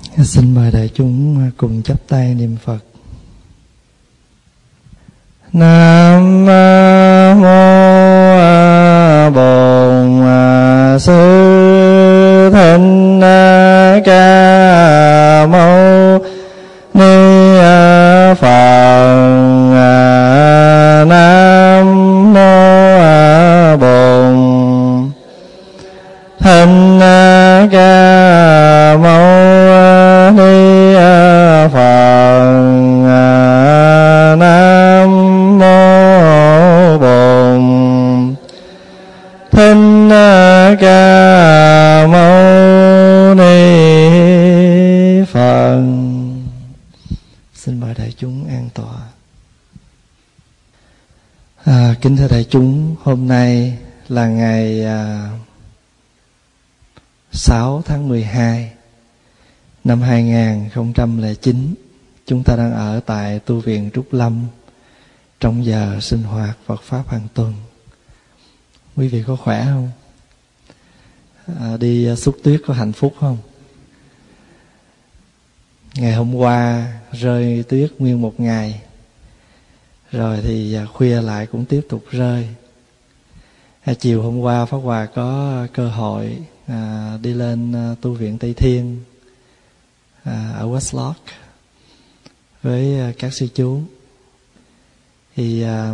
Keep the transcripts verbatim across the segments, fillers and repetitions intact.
Xin mời đại chúng cùng chắp tay niệm Phật. Nam mô Bổn Sư Thích Ca Mâu Ni Phật. Nam mô Bổn Thích Ca Mâu Ni Phật. Nam mô Bổn Thích Ca Mâu Ni Phật. Xin mời đại chúng an tọa. À, kính thưa đại chúng, hôm nay là ngày à, sáu tháng mười hai năm hai nghìn không trăm lẻ chín. Chúng ta đang ở tại tu viện Trúc Lâm trong giờ sinh hoạt Phật Pháp hàng tuần. Quý vị có khỏe không? À, đi xúc tuyết có hạnh phúc không? Ngày hôm qua rơi tuyết nguyên một ngày, rồi thì khuya lại cũng tiếp tục rơi. À, chiều hôm qua Pháp Hòa có cơ hội à, đi lên à, tu viện Tây Thiên à, ở West Lock với à, các sư chú. Thì à,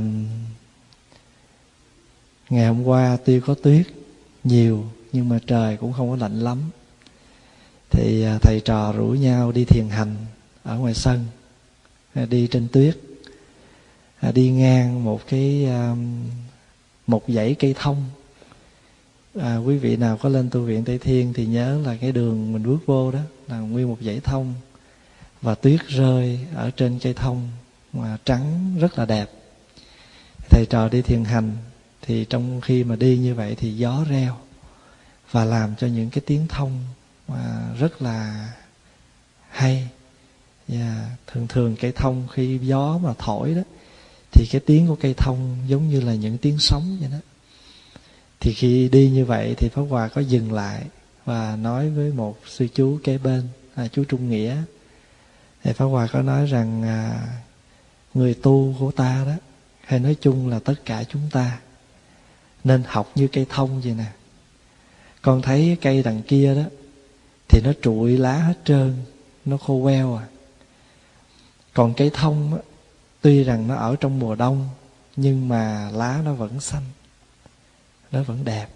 ngày hôm qua tuy có tuyết nhiều nhưng mà trời cũng không có lạnh lắm. Thì à, thầy trò rủ nhau đi thiền hành ở ngoài sân, à, đi trên tuyết, à, đi ngang một cái à, một dãy cây thông. À, quý vị nào có lên tu viện Tây Thiên thì nhớ là cái đường mình bước vô đó là nguyên một dãy thông, và tuyết rơi ở trên cây thông mà trắng rất là đẹp. Thầy trò đi thiền hành thì trong khi mà đi như vậy thì gió reo và làm cho những cái tiếng thông mà rất là hay. Yeah. Thường thường cây thông khi gió mà thổi đó thì cái tiếng của cây thông giống như là những tiếng sóng vậy đó. Thì khi đi như vậy thì Pháp Hòa có dừng lại và nói với một sư chú kế bên, à, chú Trung Nghĩa. Thì Pháp Hòa có nói rằng à, người tu của ta đó, hay nói chung là tất cả chúng ta, nên học như cây thông vậy nè. Con thấy cây đằng kia đó thì nó trụi lá hết trơn, nó khô queo à. Còn cây thông á, tuy rằng nó ở trong mùa đông nhưng mà lá nó vẫn xanh, nó vẫn đẹp.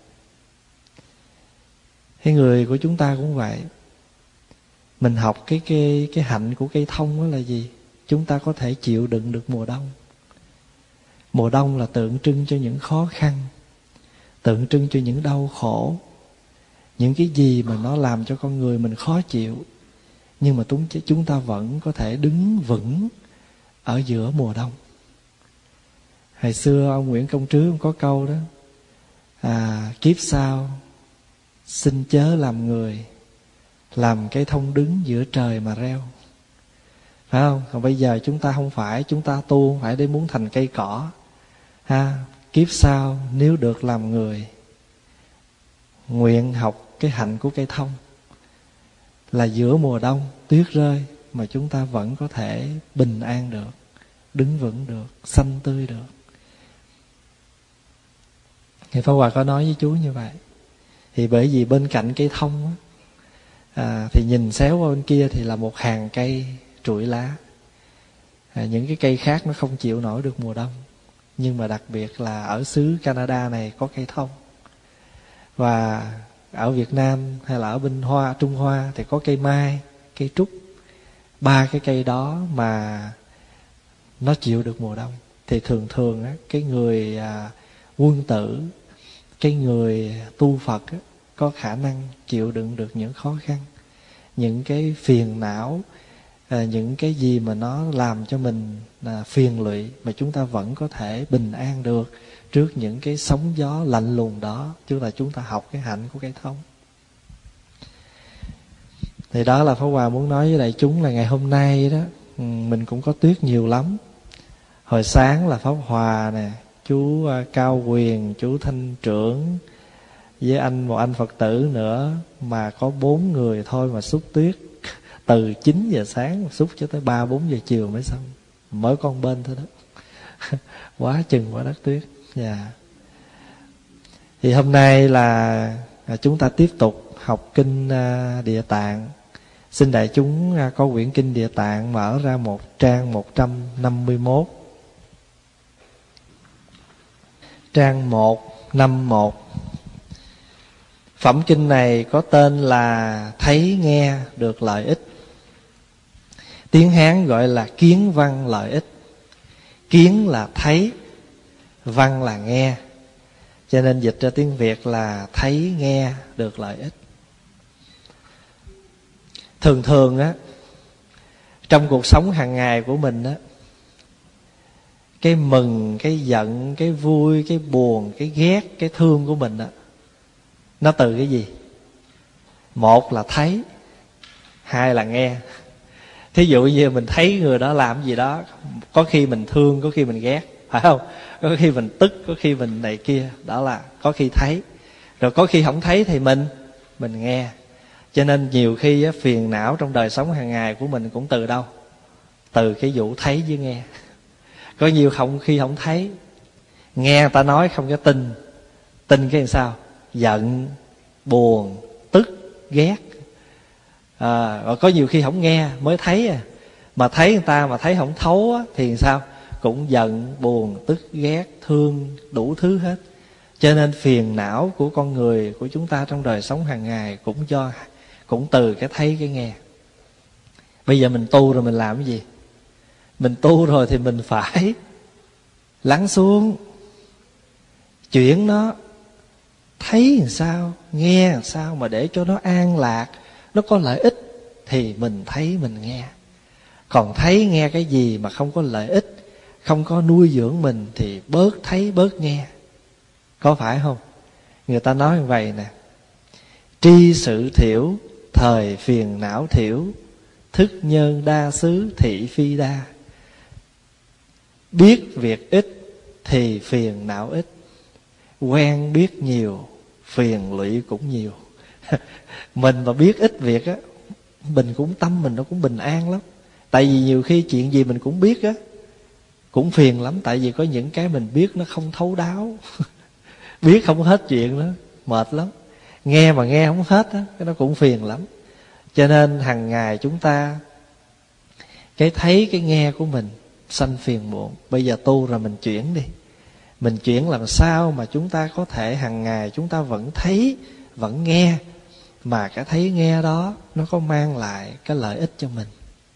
Cái người của chúng ta cũng vậy. Mình học cái cái cái hạnh của cây thông đó là gì? Chúng ta có thể chịu đựng được mùa đông. Mùa đông là tượng trưng cho những khó khăn, tượng trưng cho những đau khổ, những cái gì mà nó làm cho con người mình khó chịu. Nhưng mà chúng ta vẫn có thể đứng vững ở giữa mùa đông. Hồi xưa ông Nguyễn Công Trứ có câu đó, à, kiếp sau xin chớ làm người, làm cây thông đứng giữa trời mà reo. Phải không? Còn bây giờ chúng ta không phải, chúng ta tu không phải để muốn thành cây cỏ ha. Kiếp sau nếu được làm người, nguyện học cái hạnh của cây thông, là giữa mùa đông tuyết rơi mà chúng ta vẫn có thể bình an được, đứng vững được, xanh tươi được. Thì Pháp Hòa có nói với chú như vậy. Thì bởi vì bên cạnh cây thông á, à, thì nhìn xéo qua bên kia thì là một hàng cây trụi lá. À, những cái cây khác nó không chịu nổi được mùa đông. Nhưng mà đặc biệt là ở xứ Canada này có cây thông. Và ở Việt Nam hay là ở bên Hoa, Trung Hoa thì có cây mai, cây trúc. Ba cái cây đó mà nó chịu được mùa đông. Thì thường thường á, cái người à, quân tử, cái người tu Phật á, có khả năng chịu đựng được những khó khăn, những cái phiền não, à, những cái gì mà nó làm cho mình à, phiền lụy, mà chúng ta vẫn có thể bình an được trước những cái sóng gió lạnh lùng đó. Chứ là chúng ta học cái hạnh của cây thông. Thì đó là Pháp Hòa muốn nói với đại chúng là ngày hôm nay đó, mình cũng có tuyết nhiều lắm. Hồi sáng là Pháp Hòa nè, chú Cao Quyền, chú Thanh Trưởng với anh một anh Phật tử nữa, mà có bốn người thôi mà xúc tuyết từ chín giờ sáng xúc cho tới ba bốn giờ chiều mới xong, mới con bên thôi đó. Quá chừng quá đất tuyết. Dạ. Thì hôm nay là chúng ta tiếp tục học kinh Địa Tạng. Xin đại chúng có quyển kinh Địa Tạng mở ra một trang một trăm năm mươi mốt. Trang một năm một. Phẩm kinh này có tên là Thấy nghe được lợi ích. Tiếng Hán gọi là kiến văn lợi ích. Kiến là thấy, văn là nghe, cho nên dịch ra tiếng Việt là thấy nghe được lợi ích. Thường thường á, trong cuộc sống hàng ngày của mình á, cái mừng, cái giận, cái vui, cái buồn, cái ghét, cái thương của mình á, nó từ cái gì? Một là thấy, hai là nghe. Thí dụ như mình thấy người đó làm gì đó, có khi mình thương, có khi mình ghét, phải không? Có khi mình tức, có khi mình này kia, đó là có khi thấy. Rồi có khi không thấy thì mình mình nghe. Cho nên nhiều khi á, phiền não trong đời sống hàng ngày của mình cũng từ đâu? Từ cái vụ thấy với nghe. Có nhiều không khi không thấy, nghe người ta nói không có tin. Tin cái làm sao? Giận, buồn, tức, ghét. À, rồi có nhiều khi không nghe mới thấy à. Mà thấy người ta mà thấy không thấu á, thì sao? Cũng giận, buồn, tức, ghét, thương, đủ thứ hết. Cho nên phiền não của con người, của chúng ta trong đời sống hàng ngày cũng do cũng từ cái thấy cái nghe. Bây giờ mình tu rồi mình làm cái gì? Mình tu rồi thì mình phải lắng xuống, chuyển nó, thấy làm sao, nghe làm sao mà để cho nó an lạc, nó có lợi ích thì mình thấy mình nghe. Còn thấy nghe cái gì mà không có lợi ích, không có nuôi dưỡng mình thì bớt thấy bớt nghe. Có phải không? Người ta nói như vậy nè: tri sự thiểu, thời phiền não thiểu, thức nhân đa xứ thị phi đa. Biết việc ít thì phiền não ít, quen biết nhiều phiền lụy cũng nhiều. Mình mà biết ít việc á, mình cũng tâm mình nó cũng bình an lắm. Tại vì nhiều khi chuyện gì mình cũng biết á, cũng phiền lắm. Tại vì có những cái mình biết nó không thấu đáo. Biết không hết chuyện đó, mệt lắm. Nghe mà nghe không hết á, cái nó cũng phiền lắm. Cho nên hàng ngày chúng ta cái thấy cái nghe của mình sanh phiền muộn. Bây giờ tu rồi mình chuyển đi. Mình chuyển làm sao mà chúng ta có thể hàng ngày chúng ta vẫn thấy, vẫn nghe, mà cái thấy nghe đó nó có mang lại cái lợi ích cho mình.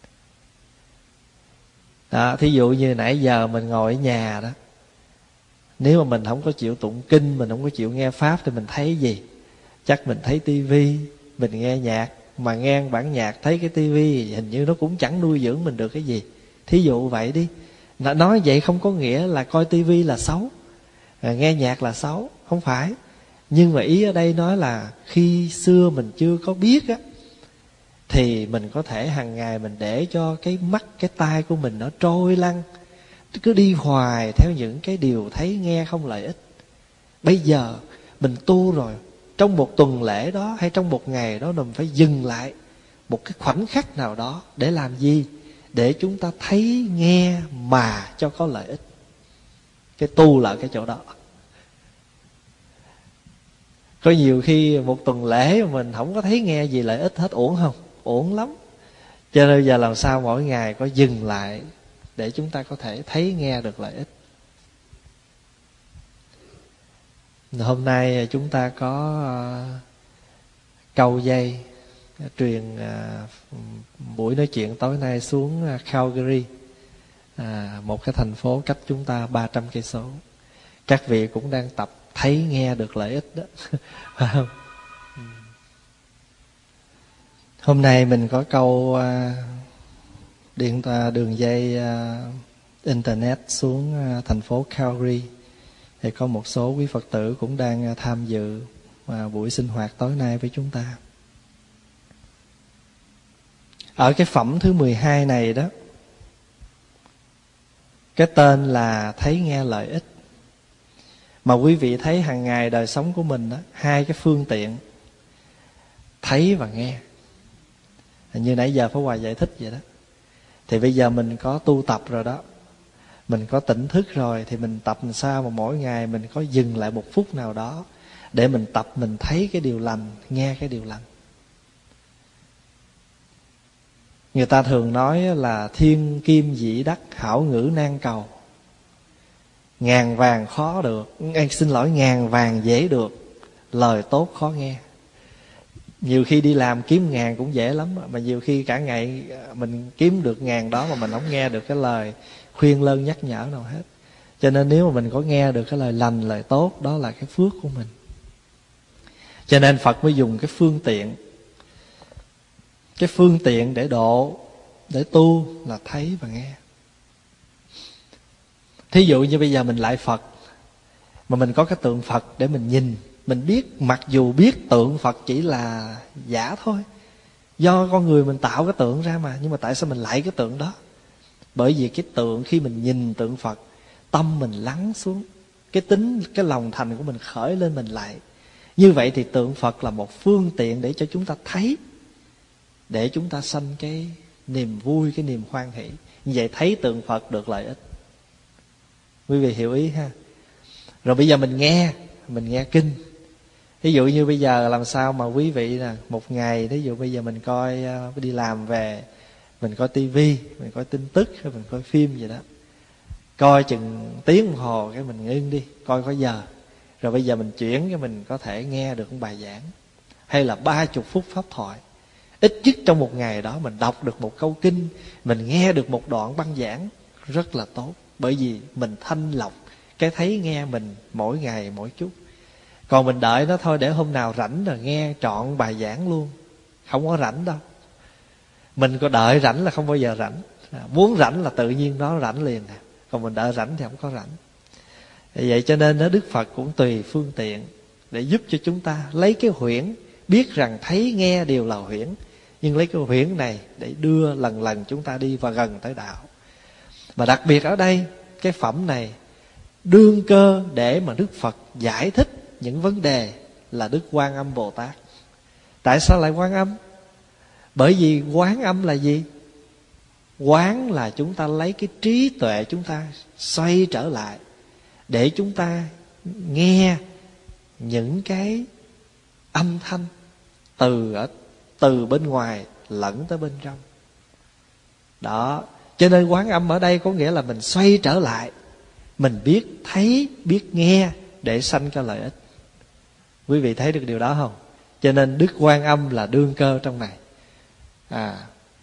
Đó, thí dụ như nãy giờ mình ngồi ở nhà đó, nếu mà mình không có chịu tụng kinh, mình không có chịu nghe pháp thì mình thấy gì? Chắc mình thấy tivi, mình nghe nhạc. Mà nghe bản nhạc thấy cái tivi hình như nó cũng chẳng nuôi dưỡng mình được cái gì. Thí dụ vậy đi. Nói vậy không có nghĩa là coi tivi là xấu, nghe nhạc là xấu, không phải. Nhưng mà ý ở đây nói là khi xưa mình chưa có biết á, thì mình có thể hàng ngày mình để cho cái mắt, cái tai của mình nó trôi lăn, cứ đi hoài theo những cái điều thấy nghe không lợi ích. Bây giờ mình tu rồi, trong một tuần lễ đó hay trong một ngày đó mình phải dừng lại một cái khoảnh khắc nào đó để làm gì? Để chúng ta thấy nghe mà cho có lợi ích. Cái tu là cái chỗ đó. Có nhiều khi một tuần lễ mà mình không có thấy nghe gì lợi ích hết, uổng không? Uổng lắm. Cho nên giờ làm sao mỗi ngày có dừng lại để chúng ta có thể thấy nghe được lợi ích. Hôm nay chúng ta có uh, câu dây truyền uh, buổi nói chuyện tối nay xuống uh, Calgary, uh, một cái thành phố cách chúng ta ba trăm cây số. Các vị cũng đang tập thấy nghe được lợi ích đó. Phải không? Hôm nay mình có câu uh, điện uh, đường dây uh, internet xuống uh, thành phố Calgary. Thì có một số quý Phật tử cũng đang tham dự buổi sinh hoạt tối nay với chúng ta. Ở cái phẩm thứ mười hai này đó, cái tên là thấy nghe lợi ích. Mà quý vị thấy hàng ngày đời sống của mình đó, hai cái phương tiện thấy và nghe. Như nãy giờ Pháp Hòa giải thích vậy đó. Thì bây giờ mình có tu tập rồi đó, mình có tỉnh thức rồi, thì mình tập làm sao mà mỗi ngày mình có dừng lại một phút nào đó để mình tập, mình thấy cái điều lành, nghe cái điều lành. Người ta thường nói là thiên kim dĩ đắc, hảo ngữ nan cầu. Ngàn vàng khó được, xin lỗi, ngàn vàng dễ được, lời tốt khó nghe. Nhiều khi đi làm kiếm ngàn cũng dễ lắm, mà nhiều khi cả ngày mình kiếm được ngàn đó mà mình không nghe được cái lời khuyên lơn nhắc nhở nào hết. Cho nên nếu mà mình có nghe được cái lời lành, lời tốt, đó là cái phước của mình. Cho nên Phật mới dùng cái phương tiện, cái phương tiện để độ, để tu là thấy và nghe. Thí dụ như bây giờ mình lại Phật, mà mình có cái tượng Phật để mình nhìn, mình biết, mặc dù biết tượng Phật chỉ là giả thôi, do con người mình tạo cái tượng ra mà, nhưng mà tại sao mình lại cái tượng đó? Bởi vì cái tượng, khi mình nhìn tượng Phật, tâm mình lắng xuống, cái tính, cái lòng thành của mình khởi lên, mình lại. Như vậy thì tượng Phật là một phương tiện để cho chúng ta thấy, để chúng ta sanh cái niềm vui, cái niềm hoan hỷ. Như vậy thấy tượng Phật được lợi ích. Quý vị hiểu ý ha? Rồi bây giờ mình nghe, mình nghe kinh. Ví dụ như bây giờ làm sao mà quý vị nè, một ngày, ví dụ bây giờ mình coi, đi làm về, mình coi tivi, mình coi tin tức, hay mình coi phim gì đó, coi chừng tiếng đồng hồ cái mình ngưng đi, coi có giờ. Rồi bây giờ mình chuyển cái mình có thể nghe được một bài giảng, hay là ba chục phút pháp thoại. Ít nhất trong một ngày đó mình đọc được một câu kinh, mình nghe được một đoạn băng giảng, rất là tốt. Bởi vì mình thanh lọc cái thấy nghe mình mỗi ngày mỗi chút. Còn mình đợi nó thôi, để hôm nào rảnh rồi nghe trọn bài giảng luôn, không có rảnh đâu. Mình có đợi rảnh là không bao giờ rảnh. Muốn rảnh là tự nhiên nó rảnh liền nè. Còn mình đợi rảnh thì không có rảnh. Vậy cho nên đó, Đức Phật cũng tùy phương tiện để giúp cho chúng ta lấy cái huyễn, biết rằng thấy nghe đều là huyễn, nhưng lấy cái huyễn này để đưa lần lần chúng ta đi và gần tới đạo. Mà đặc biệt ở đây, cái phẩm này đương cơ để mà Đức Phật giải thích những vấn đề là Đức Quan Âm Bồ Tát. Tại sao lại Quan Âm? Bởi vì Quán Âm là gì? Quán là chúng ta lấy cái trí tuệ chúng ta xoay trở lại, để chúng ta nghe những cái âm thanh từ ở từ bên ngoài lẫn tới bên trong. Đó, cho nên Quán Âm ở đây có nghĩa là mình xoay trở lại, mình biết thấy, biết nghe để sanh cho lợi ích. Quý vị thấy được điều đó không? Cho nên Đức Quan Âm là đương cơ trong này. À,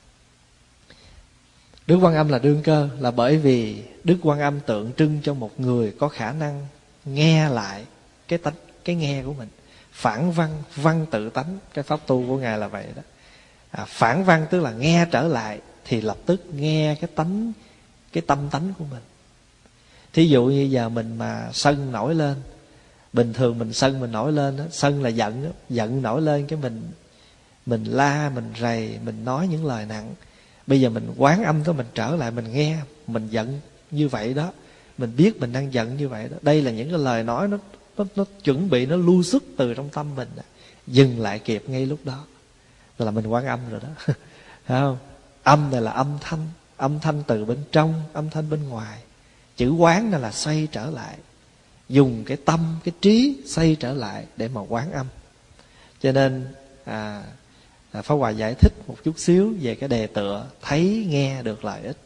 Đức Quan Âm là đương cơ là bởi vì Đức Quan Âm tượng trưng cho một người có khả năng nghe lại cái tánh, cái nghe của mình. Phản văn, văn tự tánh, cái pháp tu của Ngài là vậy đó. À, phản văn tức là nghe trở lại thì lập tức nghe cái tánh, cái tâm tánh của mình. Thí dụ như giờ mình mà sân nổi lên, bình thường mình sân mình nổi lên đó, sân là giận đó, giận nổi lên cái mình mình la, mình rầy, mình nói những lời nặng. Bây giờ mình quán âm đó, mình trở lại mình nghe, mình giận như vậy đó, mình biết mình đang giận như vậy đó. Đây là những cái lời nói nó nó, nó chuẩn bị, nó lưu xuất từ trong tâm mình đó. Dừng lại kịp ngay lúc đó là mình quán âm rồi đó. Thấy không? Âm này là âm thanh, âm thanh từ bên trong, âm thanh bên ngoài. Chữ quán này là xoay trở lại, dùng cái tâm, cái trí xoay trở lại để mà quán âm. Cho nên à, Pháp Hòa giải thích một chút xíu về cái đề tựa thấy nghe được lợi ích.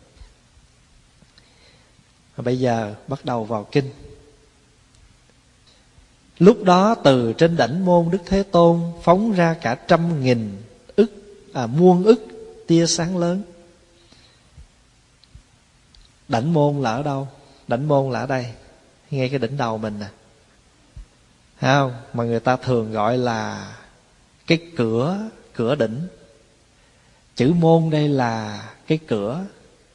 Và bây giờ bắt đầu vào kinh. Lúc đó từ trên đảnh môn Đức Thế Tôn phóng ra cả trăm nghìn ức, à, muôn ức tia sáng lớn. Đảnh môn là ở đâu? Đảnh môn là ở đây, ngay cái đỉnh đầu mình nè. Thấy không? Mà người ta thường gọi là cái cửa, cửa đỉnh. Chữ môn đây là cái cửa.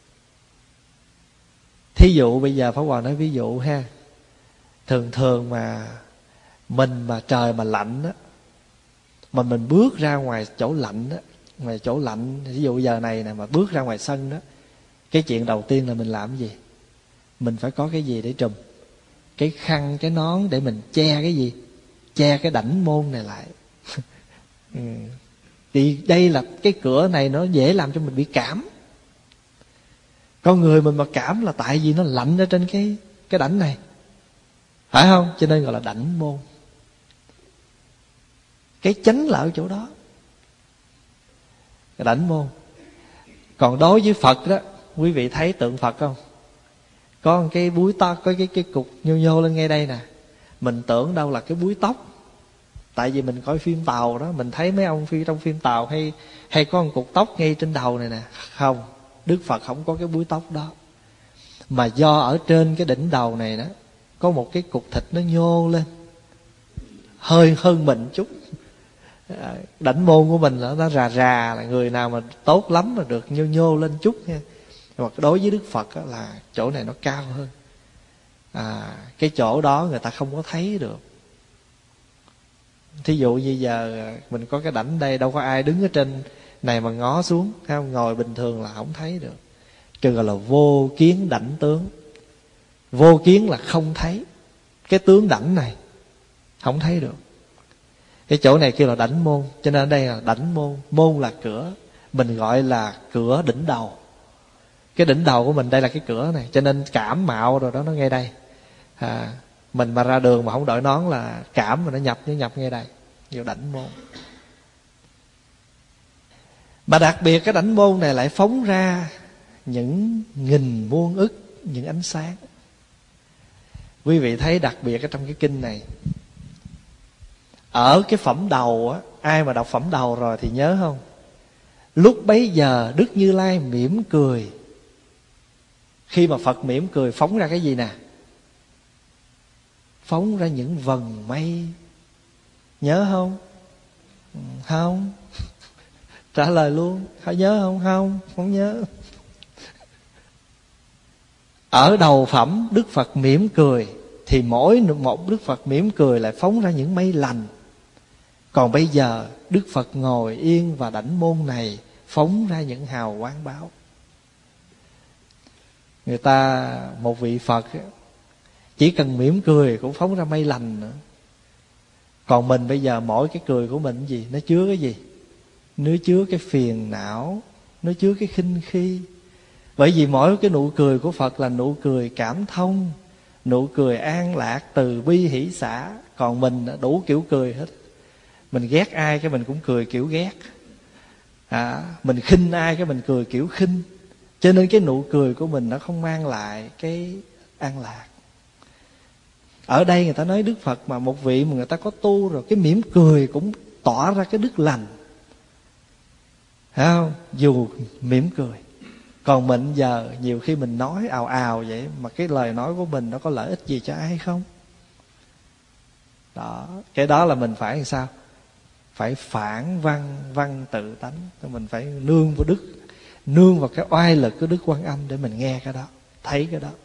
Thí dụ bây giờ Pháp Hòa nói ví dụ ha. Thường thường mà mình mà trời mà lạnh á, mà mình bước ra ngoài chỗ lạnh á, ngoài chỗ lạnh, ví dụ giờ này nè, mà bước ra ngoài sân đó, cái chuyện đầu tiên là mình làm cái gì? Mình phải có cái gì để trùm? Cái khăn, cái nón để mình che cái gì? Che cái đảnh môn này lại. Ừ. Thì đây là cái cửa này nó dễ làm cho mình bị cảm. Con người mình mà cảm là tại vì nó lạnh ở trên cái cái đảnh này, phải không? Cho nên gọi là đảnh môn. Cái chánh là ở chỗ đó, cái đảnh môn. Còn đối với Phật đó, quý vị thấy tượng Phật không? Có một cái búi to, có cái cái cục nhô nhô lên ngay đây nè. Mình tưởng đâu là cái búi tóc. Tại vì mình coi phim Tàu đó, mình thấy mấy ông phi trong phim Tàu hay hay có một cục tóc ngay trên đầu này nè. Không, Đức Phật không có cái búi tóc đó. Mà do ở trên cái đỉnh đầu này đó có một cái cục thịt nó nhô lên, hơi hơn mình chút. Đảnh môn của mình là nó rà rà, là người nào mà tốt lắm mà được nhô nhô lên chút nha. Mà đối với Đức Phật là chỗ này nó cao hơn. À, cái chỗ đó người ta không có thấy được. Thí dụ như giờ mình có cái đảnh đây, đâu có ai đứng ở trên này mà ngó xuống, không? Ngồi bình thường là không thấy được. Cái gọi là vô kiến đảnh tướng. Vô kiến là không thấy cái tướng đảnh này, không thấy được. Cái chỗ này kêu là đảnh môn. Cho nên ở đây là đảnh môn. Môn là cửa, mình gọi là cửa đỉnh đầu. Cái đỉnh đầu của mình đây là cái cửa này. Cho nên cảm mạo rồi đó nó ngay đây. à, Mình mà ra đường mà không đội nón là cảm mà nó nhập nó nhập ngay đây, vô đảnh môn. Mà đặc biệt cái đảnh môn này lại phóng ra những nghìn muôn ức những ánh sáng. Quý vị thấy đặc biệt ở trong cái kinh này, ở cái phẩm đầu á, ai mà đọc phẩm đầu rồi thì nhớ không? Lúc bấy giờ Đức Như Lai mỉm cười. Khi mà Phật mỉm cười phóng ra cái gì nè? Phóng ra những vầng mây. Nhớ không? Không. Trả lời luôn. Có nhớ không? Không, không nhớ. Ở đầu phẩm Đức Phật mỉm cười, thì mỗi một Đức Phật mỉm cười lại phóng ra những mây lành. Còn bây giờ Đức Phật ngồi yên và đảnh môn này phóng ra những hào quang báo. Người ta, một vị Phật chỉ cần mỉm cười cũng phóng ra mây lành nữa. Còn mình bây giờ mỗi cái cười của mình gì? Nó chứa cái gì? Nó chứa cái phiền não, nó chứa cái khinh khi. Bởi vì mỗi cái nụ cười của Phật là nụ cười cảm thông, nụ cười an lạc, từ bi hỷ xả. Còn mình đủ kiểu cười hết. Mình ghét ai cái mình cũng cười kiểu ghét, à, mình khinh ai cái mình cười kiểu khinh. Cho nên cái nụ cười của mình nó không mang lại cái an lạc. Ở đây người ta nói Đức Phật mà một vị mà người ta có tu rồi, cái mỉm cười cũng tỏ ra cái đức lành, thấy không? Dù mỉm cười. Còn mình giờ nhiều khi mình nói ào ào vậy, mà cái lời nói của mình nó có lợi ích gì cho ai không? Đó, cái đó là mình phải làm sao? Phải phản văn văn tự tánh. Mình phải nương vào đức, nương vào cái oai lực của Đức Quan Âm để mình nghe cái đó, thấy cái đó.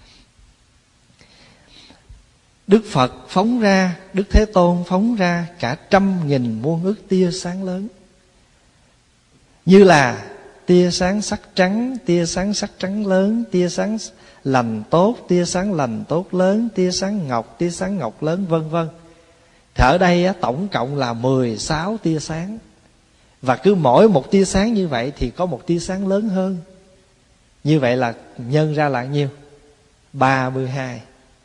Đức Phật phóng ra, Đức Thế Tôn phóng ra cả trăm nghìn muôn ức tia sáng lớn, như là tia sáng sắc trắng, tia sáng sắc trắng lớn, tia sáng lành tốt, tia sáng lành tốt lớn, tia sáng ngọc, tia sáng ngọc lớn, vân vân. Thì ở đây á, tổng cộng là mười sáu tia sáng. Và cứ mỗi một tia sáng như vậy thì có một tia sáng lớn hơn. Như vậy là nhân ra là nhiêu? ba mươi hai.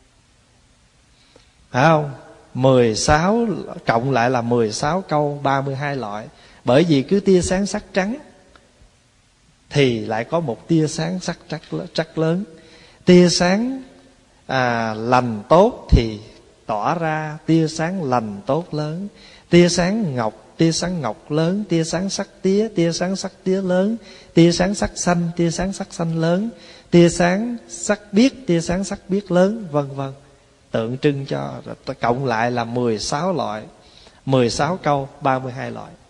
Phải không? mười sáu cộng lại là mười sáu câu, ba mươi hai loại. Bởi vì cứ tia sáng sắc trắng thì lại có một tia sáng sắc trắc lớn. Tia sáng à, lành tốt thì tỏa ra tia sáng lành tốt lớn. Tia sáng ngọc, tia sáng ngọc lớn. Tia sáng sắc tía, tia sáng sắc tía lớn. Tia sáng sắc xanh, tia sáng sắc xanh lớn. Tia sáng sắc biếc, tia sáng sắc biếc lớn, vân vân. Tượng trưng cho, cộng lại là mười sáu loại, mười sáu câu, ba mươi hai loại.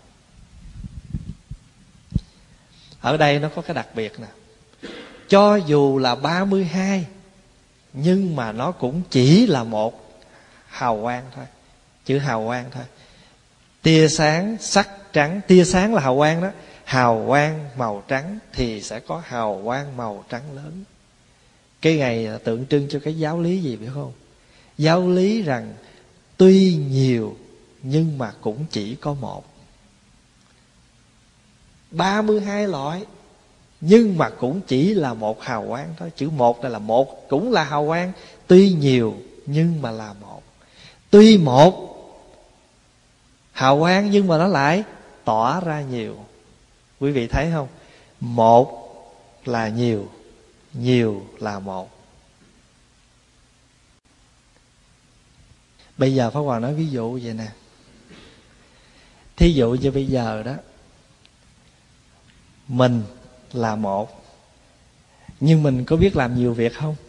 Ở đây nó có cái đặc biệt nè. Cho dù là ba mươi hai, nhưng mà nó cũng chỉ là một hào quang thôi. Chữ hào quang thôi. Tia sáng sắc trắng, tia sáng là hào quang đó. Hào quang màu trắng thì sẽ có hào quang màu trắng lớn. Cái này tượng trưng cho cái giáo lý gì biết không? Giáo lý rằng tuy nhiều nhưng mà cũng chỉ có một. ba mươi hai loại, nhưng mà cũng chỉ là một hào quang thôi. Chữ một đây là một, cũng là hào quang, tuy nhiều nhưng mà là một. Tuy một hào quang nhưng mà nó lại tỏa ra nhiều. Quý vị thấy không? Một là nhiều, nhiều là một. Bây giờ Pháp Hòa nói ví dụ vậy nè. Thí dụ như bây giờ đó, mình là một, nhưng mình có biết làm nhiều việc không?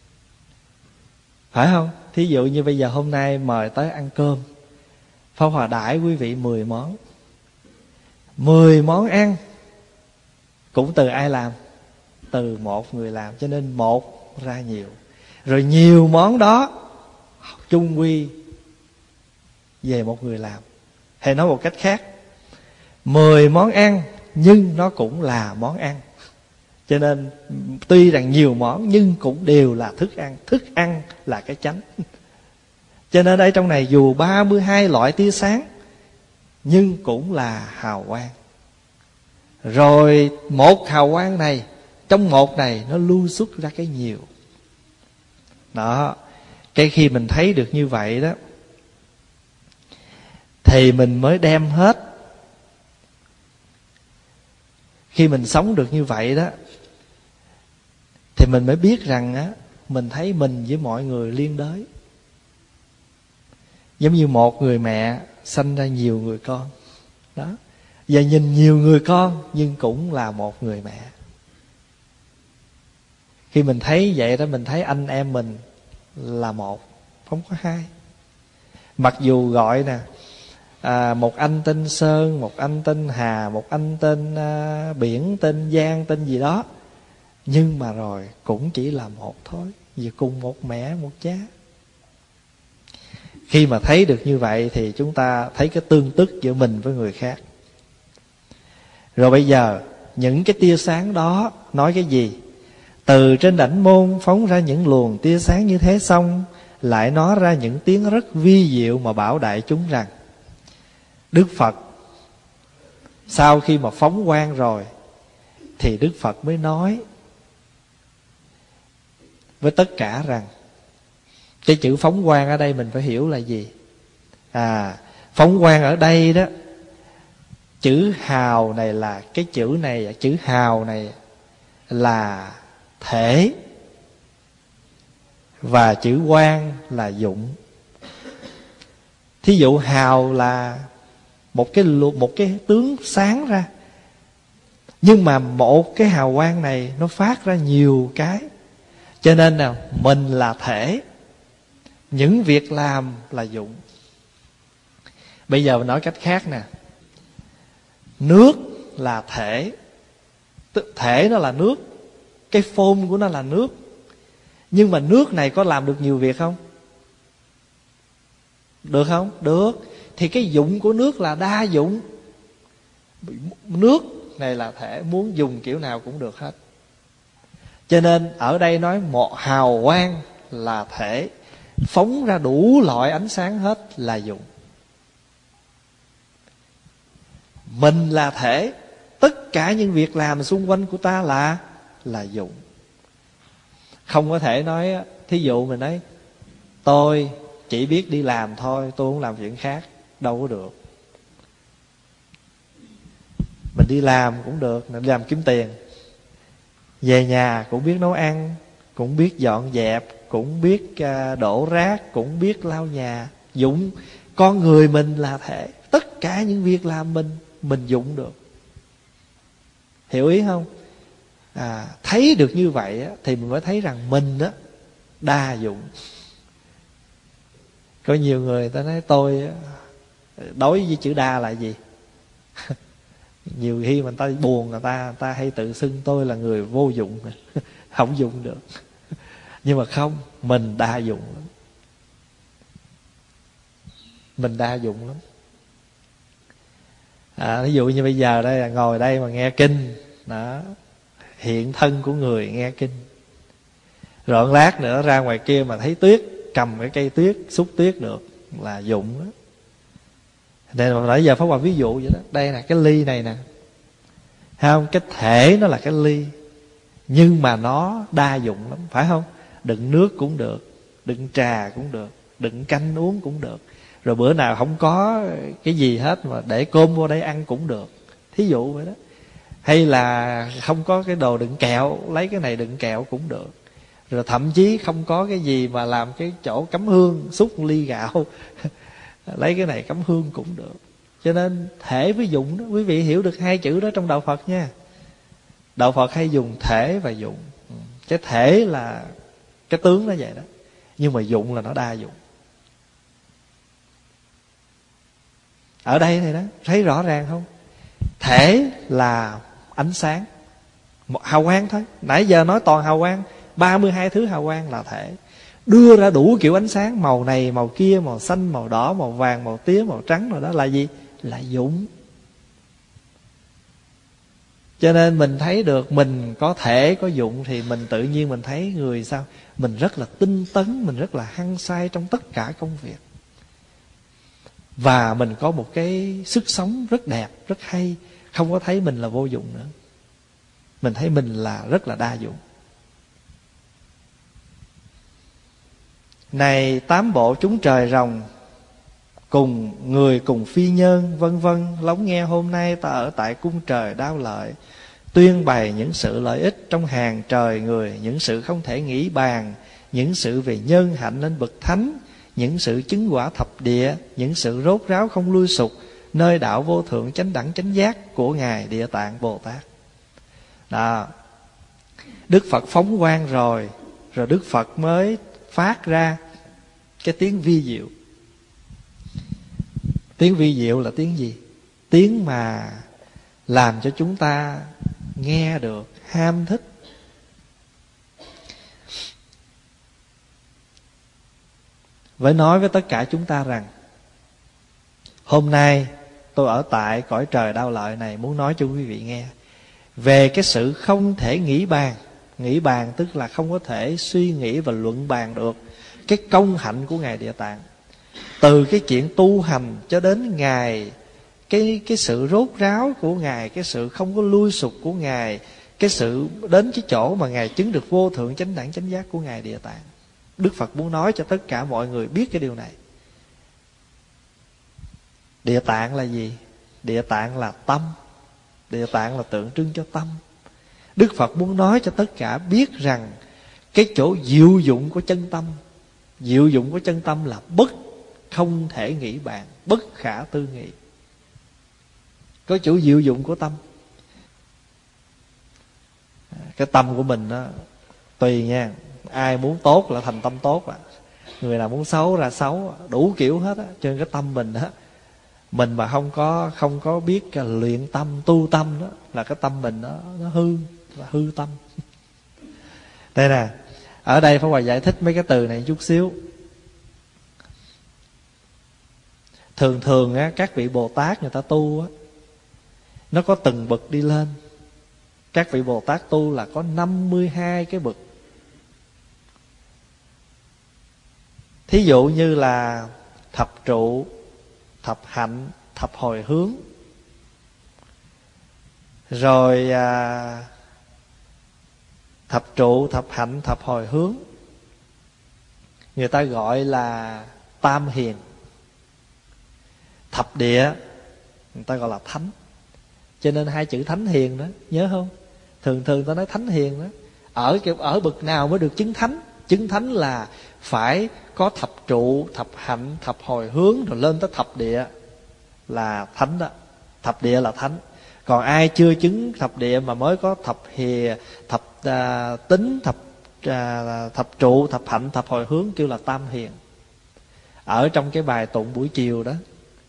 Phải không? Thí dụ như bây giờ hôm nay mời tới ăn cơm, Pháp Hòa đãi quý vị mười món. Mười món ăn cũng từ ai làm? Từ một người làm. Cho nên một ra nhiều. Rồi nhiều món đó chung quy về một người làm. Hay nói một cách khác, mười món ăn nhưng nó cũng là món ăn. Cho nên tuy rằng nhiều món nhưng cũng đều là thức ăn. Thức ăn là cái chánh. Cho nên ở trong này dù ba mươi hai loại tia sáng nhưng cũng là hào quang. Rồi một hào quang này, trong một này nó lưu xuất ra cái nhiều. Đó. Cái khi mình thấy được như vậy đó, thì mình mới đem hết. Khi mình sống được như vậy đó, thì mình mới biết rằng á, mình thấy mình với mọi người liên đới. Giống như một người mẹ sanh ra nhiều người con. Đó. Và nhìn nhiều người con nhưng cũng là một người mẹ. Khi mình thấy vậy đó, mình thấy anh em mình là một, không có hai. Mặc dù gọi nè, à, một anh tên Sơn, một anh tên Hà, một anh tên à, Biển, tên Giang, tên gì đó, nhưng mà rồi cũng chỉ là một thôi, vì cùng một mẹ một cha. Khi mà thấy được như vậy thì chúng ta thấy cái tương tức giữa mình với người khác. Rồi bây giờ những cái tia sáng đó nói cái gì? Từ trên đảnh môn phóng ra những luồng tia sáng như thế, xong lại nói ra những tiếng rất vi diệu mà bảo đại chúng rằng Đức Phật sau khi mà phóng quang rồi thì Đức Phật mới nói với tất cả rằng, cái chữ phóng quang ở đây mình phải hiểu là gì? À, phóng quang ở đây đó, chữ hào này là cái chữ này, chữ hào này là thể, và chữ quang là dụng. Thí dụ hào là một cái một cái tướng sáng ra, nhưng mà một cái hào quang này nó phát ra nhiều cái. Cho nên nào, mình là thể, những việc làm là dụng. Bây giờ mình nói cách khác nè, nước là thể, thể nó là nước, cái form của nó là nước, nhưng mà nước này có làm được nhiều việc không? Được không? Được. Thì cái dụng của nước là đa dụng. Nước này là thể, muốn dùng kiểu nào cũng được hết. Cho nên ở đây nói một hào quang là thể, phóng ra đủ loại ánh sáng hết là dụng. Mình là thể, tất cả những việc làm xung quanh của ta là là dụng. Không có thể nói, thí dụ mình nói tôi chỉ biết đi làm thôi, tôi không làm chuyện khác. Đâu có được. Mình đi làm cũng được, mình đi làm kiếm tiền, về nhà cũng biết nấu ăn, cũng biết dọn dẹp, cũng biết đổ rác, cũng biết lau nhà. Dụng. Con người mình là thể, tất cả những việc làm mình mình dụng được. Hiểu ý không? À, thấy được như vậy á, thì mình mới thấy rằng mình á, đa dụng. Có nhiều người ta nói tôi đối với chữ đa là gì? Nhiều khi mà người ta buồn, người ta, người ta hay tự xưng tôi là người vô dụng, không dụng được. Nhưng mà không, mình đa dụng lắm. Mình đa dụng lắm. À, ví dụ như bây giờ đây là ngồi đây mà nghe kinh đó, hiện thân của người nghe kinh. Rồi lát nữa ra ngoài kia mà thấy tuyết, cầm cái cây tuyết xúc tuyết được là dụng đó. Nên mà nãy giờ Pháp Hòa ví dụ vậy đó. Đây là cái ly này nè, không? Cái thể nó là cái ly, nhưng mà nó đa dụng lắm, phải không? Đựng nước cũng được, đựng trà cũng được, đựng canh uống cũng được. Rồi bữa nào không có cái gì hết mà để cơm vô đây ăn cũng được, thí dụ vậy đó. Hay là không có cái đồ đựng kẹo, lấy cái này đựng kẹo cũng được. Rồi thậm chí không có cái gì mà làm cái chỗ cắm hương, xúc ly gạo lấy cái này cắm hương cũng được. Cho nên thể với dụng đó, quý vị hiểu được hai chữ đó trong đạo Phật nha. Đạo Phật hay dùng thể và dụng. Cái thể là cái tướng nó vậy đó, nhưng mà dụng là nó đa dụng. Ở đây này đó, thấy rõ ràng không? Thể là ánh sáng, một hào quang thôi. Nãy giờ nói toàn hào quang, ba mươi hai thứ hào quang là thể. Đưa ra đủ kiểu ánh sáng, màu này, màu kia, màu xanh, màu đỏ, màu vàng, màu tía, màu trắng rồi đó là gì? Là dụng. Cho nên mình thấy được mình có thể, có dụng thì mình tự nhiên mình thấy người sao? Mình rất là tinh tấn, mình rất là hăng say trong tất cả công việc. Và mình có một cái sức sống rất đẹp, rất hay. Không có thấy mình là vô dụng nữa. Mình thấy mình là rất là đa dụng. Này tám bộ chúng trời rồng, cùng người cùng phi nhân vân vân, lắng nghe hôm nay ta ở tại cung trời Đao Lợi, tuyên bày những sự lợi ích trong hàng trời người, những sự không thể nghĩ bàn, những sự về nhân hạnh lên bậc thánh, những sự chứng quả thập địa, những sự rốt ráo không lui sụp nơi đạo vô thượng chánh đẳng chánh giác của ngài Địa Tạng Bồ Tát. Đó, Đức Phật phóng quang rồi, rồi Đức Phật mới phát ra cái tiếng vi diệu. Tiếng vi diệu là tiếng gì? Tiếng mà làm cho chúng ta nghe được, ham thích. Với nói với tất cả chúng ta rằng, hôm nay tôi ở tại cõi trời Đao Lợi này muốn nói cho quý vị nghe về cái sự không thể nghĩ bàn. Nghĩ bàn tức là không có thể suy nghĩ và luận bàn được cái công hạnh của ngài Địa Tạng. Từ cái chuyện tu hành cho đến ngài, cái cái sự rốt ráo của ngài, cái sự không có lui sụp của ngài, cái sự đến cái chỗ mà ngài chứng được vô thượng chánh đẳng chánh giác của ngài Địa Tạng. Đức Phật muốn nói cho tất cả mọi người biết cái điều này. Địa Tạng là gì? Địa Tạng là tâm. Địa Tạng là tượng trưng cho tâm. Đức Phật muốn nói cho tất cả biết rằng cái chỗ diệu dụng của chân tâm, diệu dụng của chân tâm là bất không thể nghĩ bàn, bất khả tư nghị. Có chỗ diệu dụng của tâm. Cái tâm của mình đó, tùy nha. Ai muốn tốt là thành tâm tốt à. Người nào muốn xấu ra xấu, đủ kiểu hết á. Cho nên cái tâm mình á, mình mà không có không có biết luyện tâm, tu tâm đó, là cái tâm mình đó, nó hư, là hư tâm. Đây nè, ở đây Pháp Hòa giải thích mấy cái từ này chút xíu. Thường thường á, các vị Bồ Tát người ta tu á, nó có từng bậc đi lên. Các vị Bồ Tát tu là có năm mươi hai cái bậc. Thí dụ như là thập trụ, thập hạnh, thập hồi hướng. Rồi à, thập trụ, thập hạnh, thập hồi hướng người ta gọi là tam hiền. Thập địa người ta gọi là thánh. Cho nên hai chữ thánh hiền đó, nhớ không? Thường thường ta nói thánh hiền đó. Ở ở bậc nào mới được chứng thánh? Chứng thánh là phải có thập trụ, thập hạnh, thập hồi hướng, rồi lên tới thập địa là thánh đó. Thập địa là thánh. Còn ai chưa chứng thập địa mà mới có thập hìa, thập à, tính, thập à, thập trụ, thập hạnh, thập hồi hướng kêu là tam hiền. Ở trong cái bài tụng buổi chiều đó,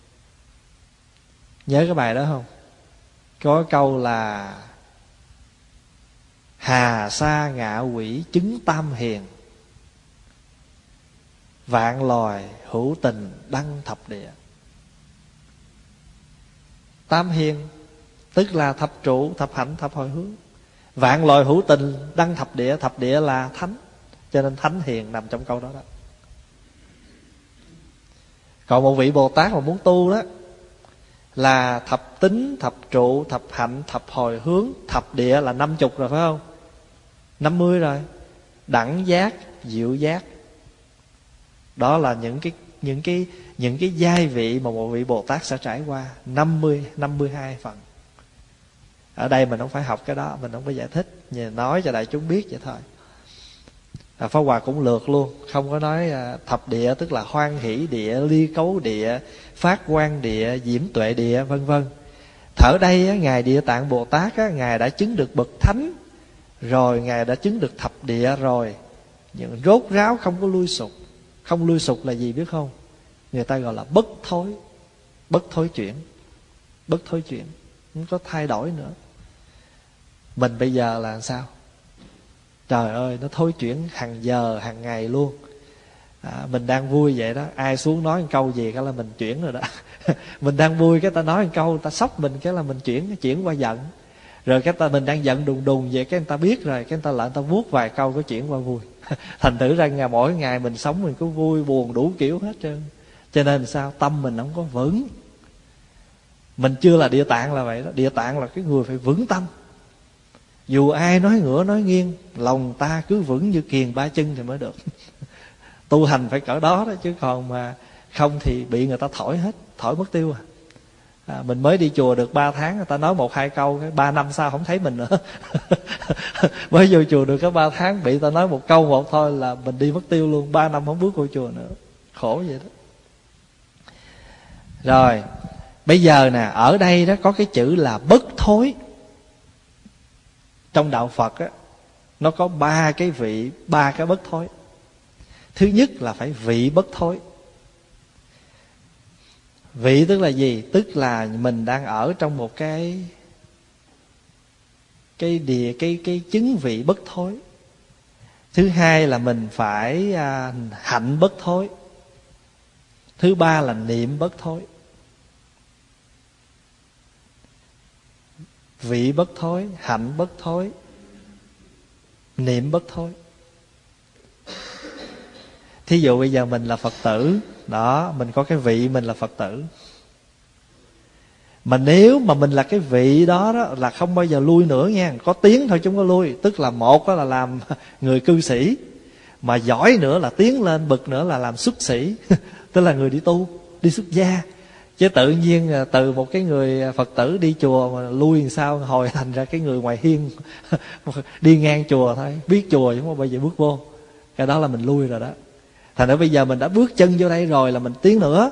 nhớ cái bài đó không? Có câu là hà sa ngạ quỷ chứng tam hiền, vạn loài hữu tình đăng thập địa. Tam hiền tức là thập trụ, thập hạnh, thập hồi hướng. Vạn loài hữu tình đăng thập địa. Thập địa là thánh. Cho nên thánh hiền nằm trong câu đó đó. Còn một vị Bồ Tát mà muốn tu đó, là thập tính, thập trụ, thập hạnh, thập hồi hướng, thập địa là năm chục rồi phải không? Năm mươi rồi. Đẳng giác, diệu giác. Đó là những cái những cái những cái giai vị mà một vị Bồ Tát sẽ trải qua. năm mươi, năm mươi hai phần. Ở đây mình không phải học cái đó, mình không có giải thích, nhưng nói cho đại chúng biết vậy thôi. À, Pháp Hòa cũng lược luôn, không có nói à, thập địa tức là hoan hỷ địa, ly cấu địa, phát quang địa, diễm tuệ địa, vân vân. Ở đây á, ngài Địa Tạng Bồ Tát á, ngài đã chứng được bậc thánh rồi, ngài đã chứng được thập địa rồi, nhưng rốt ráo không có lui sụp. Không lui sụp là gì biết không? Người ta gọi là bất thối, bất thối chuyển, bất thối chuyển, không có thay đổi nữa. Mình bây giờ là sao? Trời ơi, nó thối chuyển hàng giờ, hàng ngày luôn. À, mình đang vui vậy đó, ai xuống nói một câu gì cái là mình chuyển rồi đó. Mình đang vui cái ta nói một câu, ta sốc mình cái là mình chuyển chuyển qua giận. Rồi cái ta mình đang giận đùng đùng vậy cái người ta biết rồi, cái người ta lại người ta vuốt vài câu cái chuyển qua vui. Thành thử ra ngày mỗi ngày mình sống mình cứ vui buồn đủ kiểu hết trơn. Cho nên sao? Tâm mình không có vững. Mình chưa là Địa Tạng là vậy đó. Địa Tạng là cái người phải vững tâm. Dù ai nói ngửa nói nghiêng, lòng ta cứ vững như kiềng ba chân thì mới được. Tu hành phải cỡ đó đó, chứ còn mà không thì bị người ta thổi hết, thổi mất tiêu à. À, mình mới đi chùa được ba tháng, người ta nói một hai câu, cái ba năm sau không thấy mình nữa. Mới vô chùa được cái ba tháng, bị ta nói một câu một thôi là mình đi mất tiêu luôn, ba năm không bước vô chùa nữa. Khổ vậy đó. Rồi, bây giờ nè, ở đây đó có cái chữ là bất thối. Trong đạo Phật á, nó có ba cái vị, ba cái bất thối. Thứ nhất là phải vị bất thối. Vị tức là gì? Tức là mình đang ở trong một cái cái địa cái cái chứng vị bất thối. Thứ hai là mình phải à, hạnh bất thối. Thứ ba là niệm bất thối. Vị bất thối, hạnh bất thối, niệm bất thối. Thí dụ bây giờ mình là Phật tử, đó, mình có cái vị mình là Phật tử. Mà nếu mà mình là cái vị đó, đó là không bao giờ lui nữa nha. Có tiếng thôi chứ không có lui. Tức là một đó là làm người cư sĩ, mà giỏi nữa là tiến lên bậc nữa là làm xuất sĩ. Tức là người đi tu, đi xuất gia. Chứ tự nhiên từ một cái người Phật tử đi chùa mà lui làm sao hồi thành ra cái người ngoài hiên đi ngang chùa thôi, biết chùa chứ không bao giờ bước vô. Cái đó là mình lui rồi đó. Thành ra bây giờ mình đã bước chân vô đây rồi là mình tiến nữa,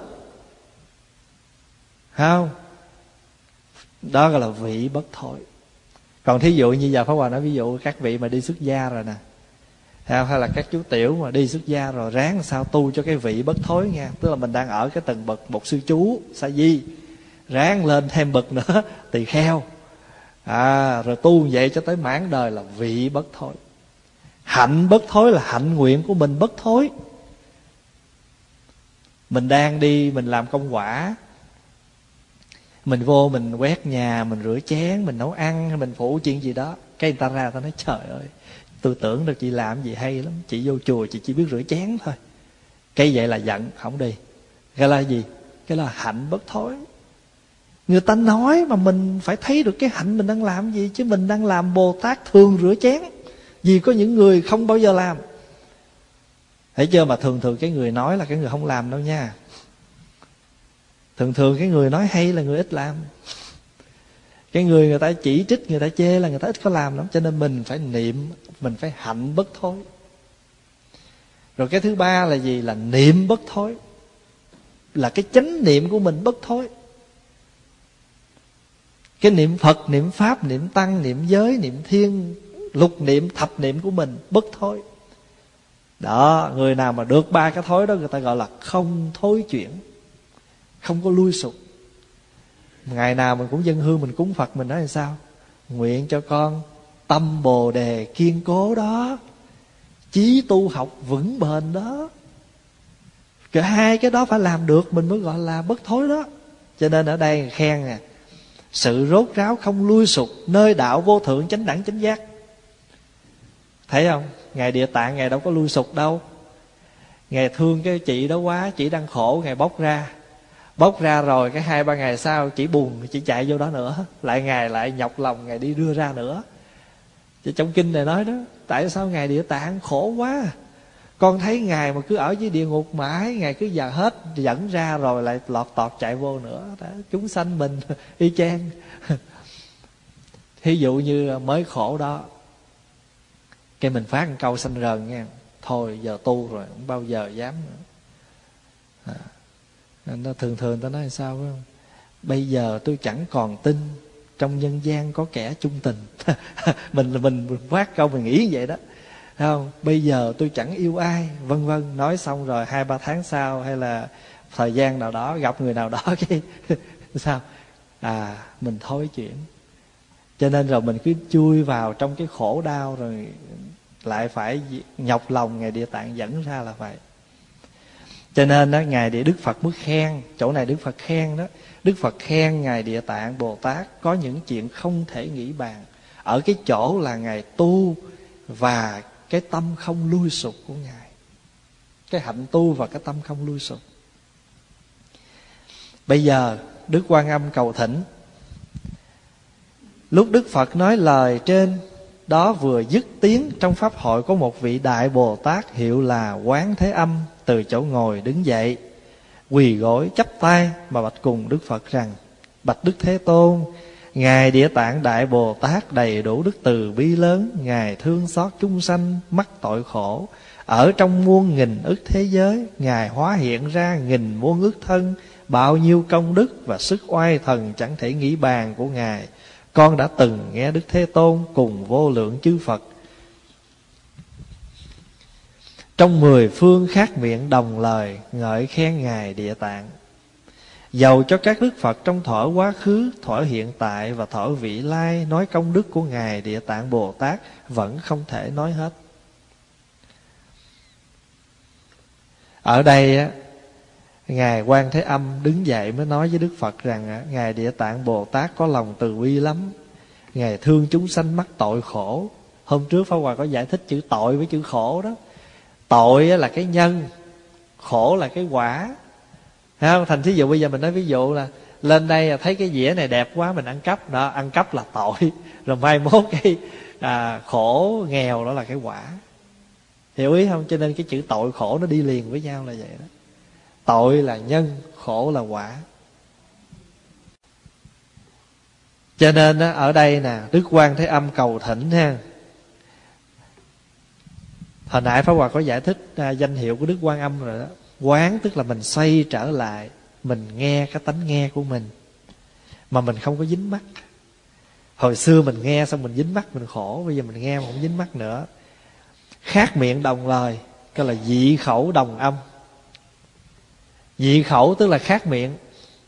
không? Đó gọi là vị bất thối. Còn thí dụ như giờ Pháp Hòa nói ví dụ các vị mà đi xuất gia rồi nè, hay là các chú tiểu mà đi xuất gia rồi, ráng sao tu cho cái vị bất thối nha. Tức là mình đang ở cái tầng bậc một sư chú sa di, ráng lên thêm bậc nữa tỳ kheo, à, rồi tu vậy cho tới mãn đời là vị bất thối. Hạnh bất thối là hạnh nguyện của mình bất thối. Mình đang đi mình làm công quả, mình vô mình quét nhà, mình rửa chén, mình nấu ăn, mình phụ chuyện gì đó, cái người ta ra ta nói trời ơi, tôi tưởng được chị làm gì hay lắm, chị vô chùa chị chỉ biết rửa chén thôi. Cái vậy là giận, không đi. Cái là gì? Cái là hạnh bất thối. Người ta nói mà mình phải thấy được cái hạnh mình đang làm gì. Chứ mình đang làm Bồ Tát thường rửa chén, vì có những người không bao giờ làm. Thấy chưa? Mà thường thường cái người nói là cái người không làm đâu nha. Thường thường cái người nói hay là người ít làm. Cái người người ta chỉ trích, người ta chê là người ta ít có làm lắm. Cho nên mình phải niệm, mình phải hạnh bất thối. Rồi cái thứ ba là gì? Là niệm bất thối. Là cái chánh niệm của mình bất thối. Cái niệm Phật, niệm Pháp, niệm Tăng, niệm giới, niệm Thiên, lục niệm, thập niệm của mình bất thối. Đó, người nào mà được ba cái thối đó người ta gọi là không thối chuyển, không có lui sụp. Ngày nào mình cũng dâng hương, mình cúng Phật, mình nói là sao? Nguyện cho con tâm Bồ Đề kiên cố đó, chí tu học vững bền đó. Cả hai cái đó phải làm được mình mới gọi là bất thối đó. Cho nên ở đây khen nè, sự rốt ráo không lui sụp, nơi đạo vô thượng chánh đẳng chánh giác. Thấy không? Ngài Địa Tạng Ngài đâu có lui sụp đâu. Ngài thương cái chị đó quá, chị đang khổ, Ngài bóc ra. Bóc ra rồi cái hai ba ngày sau chỉ buồn, chỉ chạy vô đó nữa, lại Ngài lại nhọc lòng Ngài đi đưa ra nữa. Chứ trong kinh này nói đó, tại sao Ngài Địa Tạng khổ quá, con thấy Ngài mà cứ ở dưới địa ngục mãi, Ngài cứ giờ hết dẫn ra rồi lại lọt tọt chạy vô nữa đó. Chúng sanh mình y chang. Thí dụ như mới khổ đó, cái mình phát một câu sanh rờn nha, thôi giờ tu rồi không bao giờ dám nữa. À, nó thường thường ta nói sao phải không? Bây giờ tôi chẳng còn tin trong nhân gian có kẻ chung tình. mình là mình, mình phát câu mình nghĩ vậy đó, thấy không? Bây giờ tôi chẳng yêu ai, vân vân. Nói xong rồi hai ba tháng sau hay là thời gian nào đó gặp người nào đó cái sao à mình thôi chuyện. Cho nên rồi mình cứ chui vào trong cái khổ đau, rồi lại phải nhọc lòng Ngài Địa Tạng dẫn ra là vậy. Cho nên đó, Ngài Địa Đức Phật mới khen, chỗ này Đức Phật khen đó, Đức Phật khen Ngài Địa Tạng Bồ Tát có những chuyện không thể nghĩ bàn, ở cái chỗ là Ngài tu và cái tâm không lui sụp của Ngài, cái hạnh tu và cái tâm không lui sụp. Bây giờ Đức Quan Âm cầu thỉnh. Lúc Đức Phật nói lời trên đó vừa dứt tiếng, trong pháp hội có một vị Đại Bồ Tát hiệu là Quán Thế Âm từ chỗ ngồi đứng dậy, quỳ gối chắp tay mà bạch cùng Đức Phật rằng: bạch Đức Thế Tôn, Ngài Địa Tạng Đại Bồ Tát đầy đủ đức từ bi lớn, Ngài thương xót chúng sanh mắc tội khổ. Ở trong muôn nghìn ức thế giới, Ngài hóa hiện ra nghìn muôn ức thân, bao nhiêu công đức và sức oai thần chẳng thể nghĩ bàn của Ngài. Con đã từng nghe Đức Thế Tôn cùng vô lượng chư Phật trong mười phương khác miệng đồng lời ngợi khen Ngài Địa Tạng. Dầu cho các Đức Phật trong thuở quá khứ, thuở hiện tại và thuở vị lai nói công đức của Ngài Địa Tạng Bồ Tát vẫn không thể nói hết. Ở đây á, Ngài Quan Thế Âm đứng dậy mới nói với Đức Phật rằng Ngài Địa Tạng Bồ Tát có lòng từ bi lắm, Ngài thương chúng sanh mắc tội khổ. Hôm trước Pháp Hòa có giải thích chữ tội với chữ khổ đó. Tội là cái nhân, khổ là cái quả. Thấy không? Thành thí dụ bây giờ mình nói ví dụ là lên đây thấy cái dĩa này đẹp quá mình ăn cắp, đó, ăn cắp là tội. Rồi mai mốt cái à, khổ nghèo đó là cái quả. Hiểu ý không? Cho nên cái chữ tội khổ nó đi liền với nhau là vậy đó. Tội là nhân, khổ là quả. Cho nên đó, ở đây nè, Đức Quan Thế Âm cầu thỉnh ha. Hồi nãy Pháp Hòa có giải thích à, danh hiệu của Đức Quan Âm rồi đó. Quán tức là mình xoay trở lại, mình nghe cái tánh nghe của mình mà mình không có dính mắc. Hồi xưa mình nghe xong mình dính mắc mình khổ, bây giờ mình nghe mà không dính mắc nữa. Khác miệng đồng lời, cái là dị khẩu đồng âm. Dị khẩu tức là khác miệng,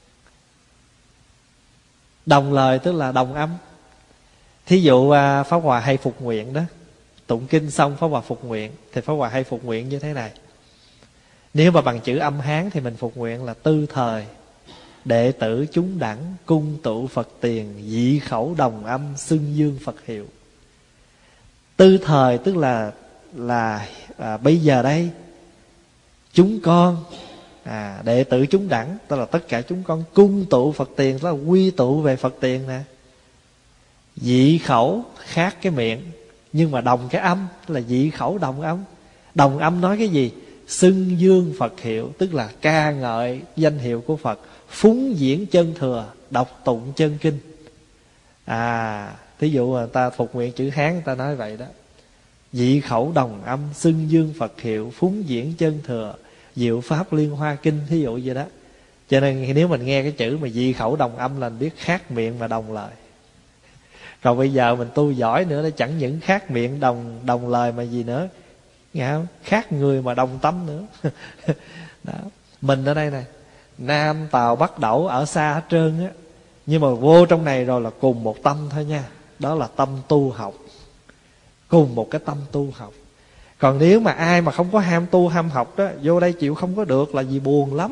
đồng lời tức là đồng âm. Thí dụ à, Pháp Hòa hay phục nguyện đó, tụng kinh xong Pháp Hòa phục nguyện, thì Pháp Hòa hay phục nguyện như thế này. Nếu mà bằng chữ âm Hán thì mình phục nguyện là: tư thời đệ tử chúng đẳng cung tụ Phật tiền, dị khẩu đồng âm xưng dương Phật hiệu. Tư thời tức là là à, bây giờ đây chúng con à, đệ tử chúng đẳng tức là tất cả chúng con cung tụ Phật tiền, tức là quy tụ về Phật tiền nè. Dị khẩu khác cái miệng nhưng mà đồng cái âm, tức là dị khẩu đồng âm. Đồng âm nói cái gì? Xưng dương Phật hiệu, tức là ca ngợi danh hiệu của Phật, phúng diễn chân thừa, đọc tụng chân kinh. À, thí dụ người ta phục nguyện chữ Hán người ta nói vậy đó. Dị khẩu đồng âm, xưng dương Phật hiệu, phúng diễn chân thừa, diệu pháp liên hoa kinh, thí dụ vậy đó. Cho nên nếu mình nghe cái chữ mà dị khẩu đồng âm là mình biết khác miệng mà đồng lời. Rồi bây giờ mình tu giỏi nữa, nó chẳng những khác miệng đồng đồng lời mà gì nữa, nghe không? Khác người mà đồng tâm nữa. Đó. Mình ở đây này, Nam Tào Bắc Đẩu ở xa hết trơn á, nhưng mà vô trong này rồi là cùng một tâm thôi nha. Đó là tâm tu học, cùng một cái tâm tu học. Còn nếu mà ai mà không có ham tu ham học đó, vô đây chịu không có được là vì buồn lắm.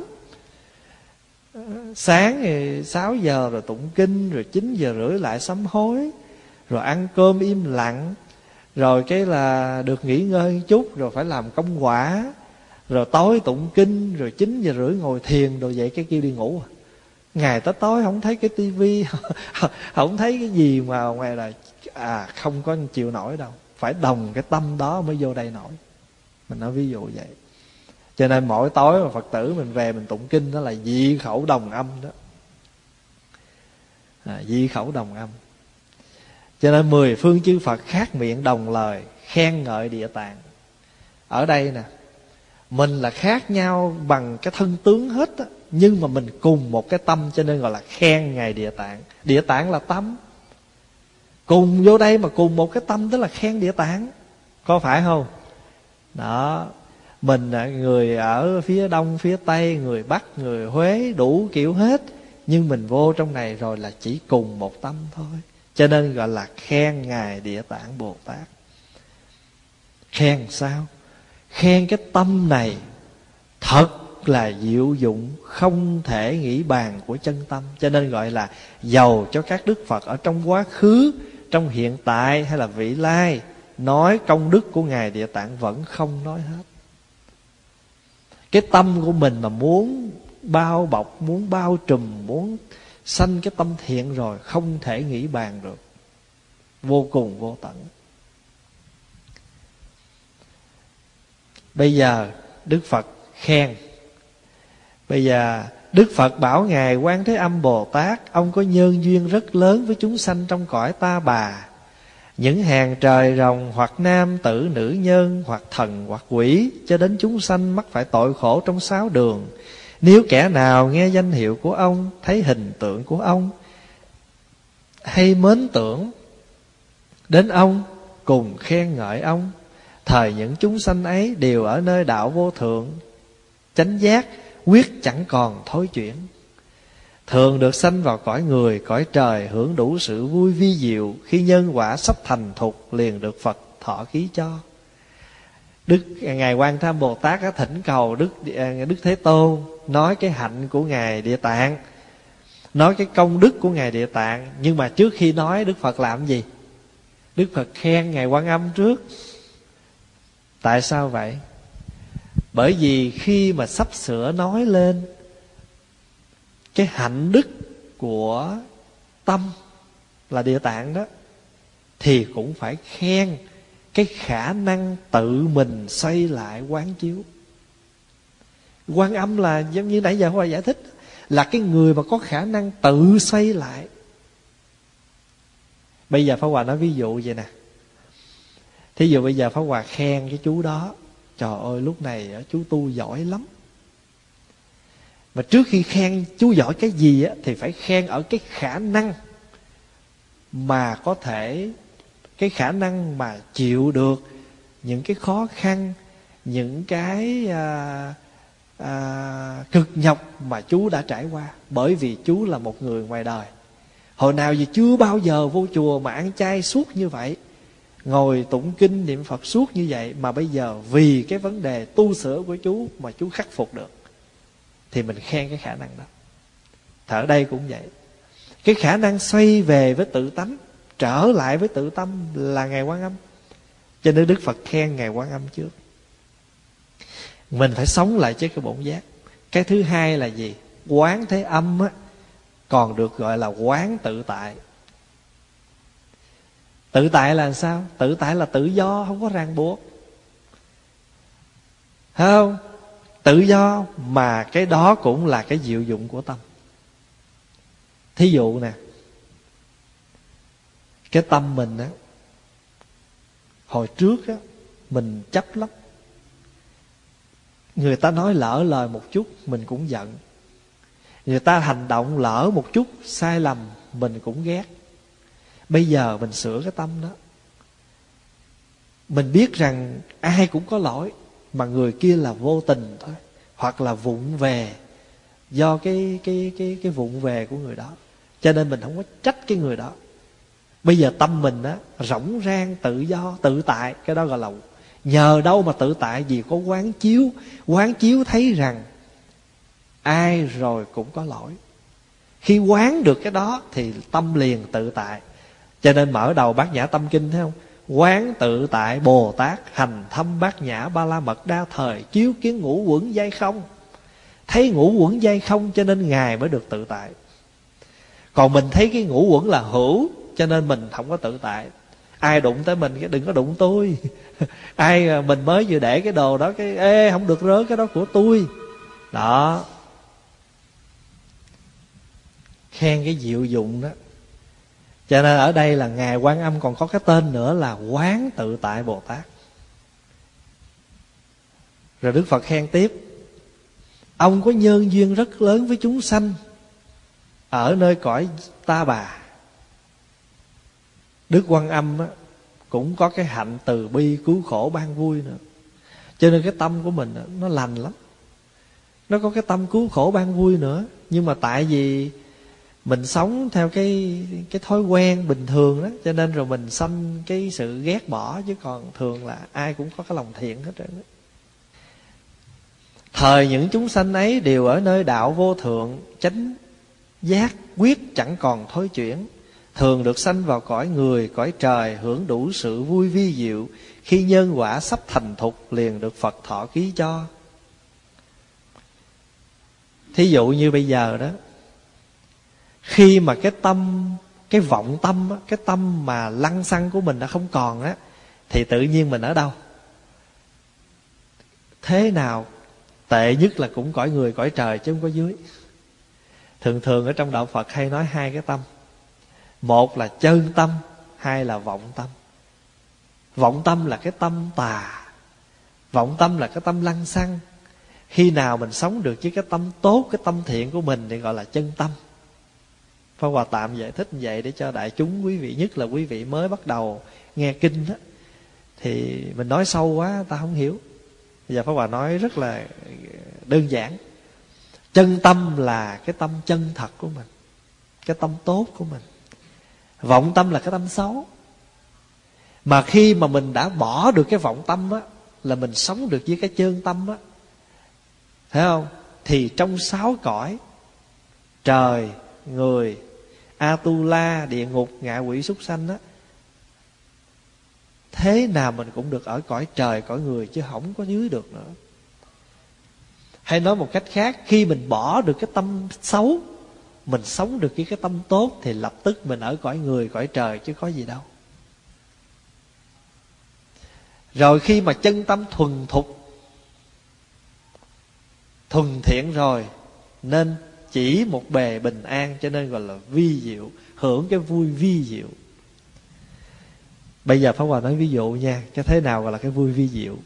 Sáng thì sáu giờ rồi tụng kinh, rồi chín giờ rưỡi lại sám hối, rồi ăn cơm im lặng, rồi cái là được nghỉ ngơi một chút, rồi phải làm công quả, Rồi tối tụng kinh, rồi chín giờ rưỡi ngồi thiền, rồi vậy cái kêu đi ngủ. Ngày tới tối không thấy cái tivi, không thấy cái gì mà ngoài là à không có chịu nổi đâu. Phải đồng cái tâm đó mới vô đây nổi. Mình nói ví dụ vậy. Cho nên mỗi tối mà Phật tử mình về mình tụng kinh đó là dị khẩu đồng âm đó. À, dị khẩu đồng âm. Cho nên mười phương chư Phật khác miệng đồng lời khen ngợi Địa Tạng. Ở đây nè, mình là khác nhau bằng cái thân tướng hết á, nhưng mà mình cùng một cái tâm, cho nên gọi là khen Ngài Địa Tạng. Địa Tạng là tâm. Cùng vô đây mà cùng một cái tâm, tức là khen Địa Tạng. Có phải không? Đó. Mình người ở phía đông, phía tây, người Bắc, người Huế, đủ kiểu hết. Nhưng mình vô trong này rồi là chỉ cùng một tâm thôi. Cho nên gọi là khen Ngài Địa Tạng Bồ Tát. Khen sao? Khen cái tâm này thật là diệu dụng, không thể nghĩ bàn của chân tâm. Cho nên gọi là dầu cho các đức Phật ở trong quá khứ, trong hiện tại hay là vị lai, nói công đức của Ngài Địa Tạng vẫn không nói hết. Cái tâm của mình mà muốn bao bọc, muốn bao trùm, muốn sanh cái tâm thiện rồi, không thể nghĩ bàn được. Vô cùng vô tận. Bây giờ Đức Phật khen. Bây giờ Đức Phật bảo Ngài Quan Thế Âm Bồ Tát, ông có nhân duyên rất lớn với chúng sanh trong cõi ta bà. Những hàng trời rồng, hoặc nam tử nữ nhân, hoặc thần hoặc quỷ, cho đến chúng sanh mắc phải tội khổ trong sáu đường. Nếu kẻ nào nghe danh hiệu của ông, thấy hình tượng của ông, hay mến tưởng đến ông, cùng khen ngợi ông, thời những chúng sanh ấy đều ở nơi đạo vô thượng, chánh giác, quyết chẳng còn thối chuyển. Thường được sanh vào cõi người, cõi trời, hưởng đủ sự vui vi diệu. Khi nhân quả sắp thành thục, liền được Phật thọ ký cho. Đức Ngài Quan Thế Âm Bồ Tát đã thỉnh cầu Đức Đức Thế Tôn nói cái hạnh của Ngài Địa Tạng, nói cái công đức của Ngài Địa Tạng. Nhưng mà trước khi nói, Đức Phật làm gì? Đức Phật khen Ngài Quan Âm trước. Tại sao vậy? Bởi vì khi mà sắp sửa nói lên cái hạnh đức của tâm là Địa Tạng đó, thì cũng phải khen cái khả năng tự mình xoay lại quán chiếu. Quan Âm là giống như nãy giờ Hoa giải thích, là cái người mà có khả năng tự xoay lại. Bây giờ Pháp Hòa nói ví dụ vậy nè. Thí dụ bây giờ Pháp Hòa khen cái chú đó, trời ơi lúc này chú tu giỏi lắm. Mà trước khi khen chú giỏi cái gì á, thì phải khen ở cái khả năng mà có thể, cái khả năng mà chịu được những cái khó khăn, những cái à, à, cực nhọc mà chú đã trải qua. Bởi vì chú là một người ngoài đời, hồi nào giờ chưa bao giờ vô chùa mà ăn chay suốt như vậy, ngồi tụng kinh niệm Phật suốt như vậy. Mà bây giờ vì cái vấn đề tu sửa của chú mà chú khắc phục được, thì mình khen cái khả năng đó. Ở đây cũng vậy. Cái khả năng xoay về với tự tánh, trở lại với tự tâm là Ngài Quan Âm. Cho nên Đức Phật khen Ngài Quan Âm trước. Mình phải sống lại với cái bổn giác. Cái thứ hai là gì? Quán Thế Âm á, còn được gọi là quán tự tại. Tự tại là sao? Tự tại là tự do, không có ràng buộc. Thấy không? Tự do mà cái đó cũng là cái diệu dụng của tâm. Thí dụ nè, cái tâm mình á, hồi trước á, mình chấp lắm. Người ta nói lỡ lời một chút, mình cũng giận. Người ta hành động lỡ một chút sai lầm, mình cũng ghét. Bây giờ mình sửa cái tâm đó. Mình biết rằng ai cũng có lỗi, mà người kia là vô tình thôi, hoặc là vụng về, do cái cái cái cái vụng về của người đó. Cho nên mình không có trách cái người đó. Bây giờ tâm mình á rỗng rang, tự do, tự tại. Cái đó gọi là nhờ đâu mà tự tại? Vì có quán chiếu. Quán chiếu thấy rằng ai rồi cũng có lỗi. Khi quán được cái đó thì tâm liền tự tại. Cho nên mở đầu Bát Nhã Tâm Kinh thấy không? Quán tự tại Bồ Tát, hành thâm bát nhã ba la mật đa thời, chiếu kiến ngũ uẩn giai không. Thấy ngũ uẩn giai không cho nên Ngài mới được tự tại. Còn mình thấy cái ngũ uẩn là hữu, cho nên mình không có tự tại. Ai đụng tới mình cái đừng có đụng tôi. Ai mình mới vừa để cái đồ đó, cái ê không được rớt, cái đó của tôi. Đó, khen cái diệu dụng đó. Cho nên ở đây là Ngài Quan Âm còn có cái tên nữa là Quán Tự Tại Bồ Tát. Rồi Đức Phật khen tiếp: ông có nhân duyên rất lớn với chúng sanh ở nơi cõi Ta Bà. Đức Quan Âm á, cũng có cái hạnh từ bi cứu khổ ban vui nữa. Cho nên cái tâm của mình á, nó lành lắm. Nó có cái tâm cứu khổ ban vui nữa. Nhưng mà tại vì mình sống theo cái cái thói quen bình thường đó, cho nên rồi mình sanh cái sự ghét bỏ. Chứ còn thường là ai cũng có cái lòng thiện hết trơn đó. Thời những chúng sanh ấy đều ở nơi đạo vô thượng, chánh giác quyết chẳng còn thối chuyển, thường được sanh vào cõi người, cõi trời, hưởng đủ sự vui vi diệu. Khi nhân quả sắp thành thục, liền được Phật thọ ký cho. Thí dụ như bây giờ đó, khi mà cái tâm, cái vọng tâm, cái tâm mà lăng xăng của mình đã không còn á, thì tự nhiên mình ở đâu? Thế nào tệ nhất là cũng cõi người, cõi trời, chứ không có dưới. Thường thường ở trong đạo Phật hay nói hai cái tâm. Một là chân tâm, hai là vọng tâm. Vọng tâm là cái tâm tà, vọng tâm là cái tâm lăng xăng. Khi nào mình sống được với cái tâm tốt, cái tâm thiện của mình thì gọi là chân tâm. Pháp Hòa tạm giải thích như vậy để cho đại chúng, quý vị, nhất là quý vị mới bắt đầu nghe kinh đó, thì mình nói sâu quá ta không hiểu. Bây giờ Pháp Hòa nói rất là đơn giản. Chân tâm là cái tâm chân thật của mình, cái tâm tốt của mình. Vọng tâm là cái tâm xấu. Mà khi mà mình đã bỏ được cái vọng tâm á, là mình sống được với cái chân tâm á, thấy không? Thì trong sáu cõi, trời, người, Atula, địa ngục, ngạ quỷ, súc sanh á, thế nào mình cũng được ở cõi trời, cõi người, chứ không có dưới được nữa. Hay nói một cách khác, khi mình bỏ được cái tâm xấu, mình sống được với cái tâm tốt, thì lập tức mình ở cõi người, cõi trời, chứ có gì đâu. Rồi khi mà chân tâm thuần thục, thuần thiện rồi, nên chỉ một bề bình an, cho nên gọi là vi diệu, hưởng cái vui vi diệu. Bây giờ Pháp Hòa nói ví dụ nha, cái thế nào gọi là cái vui vi diệu.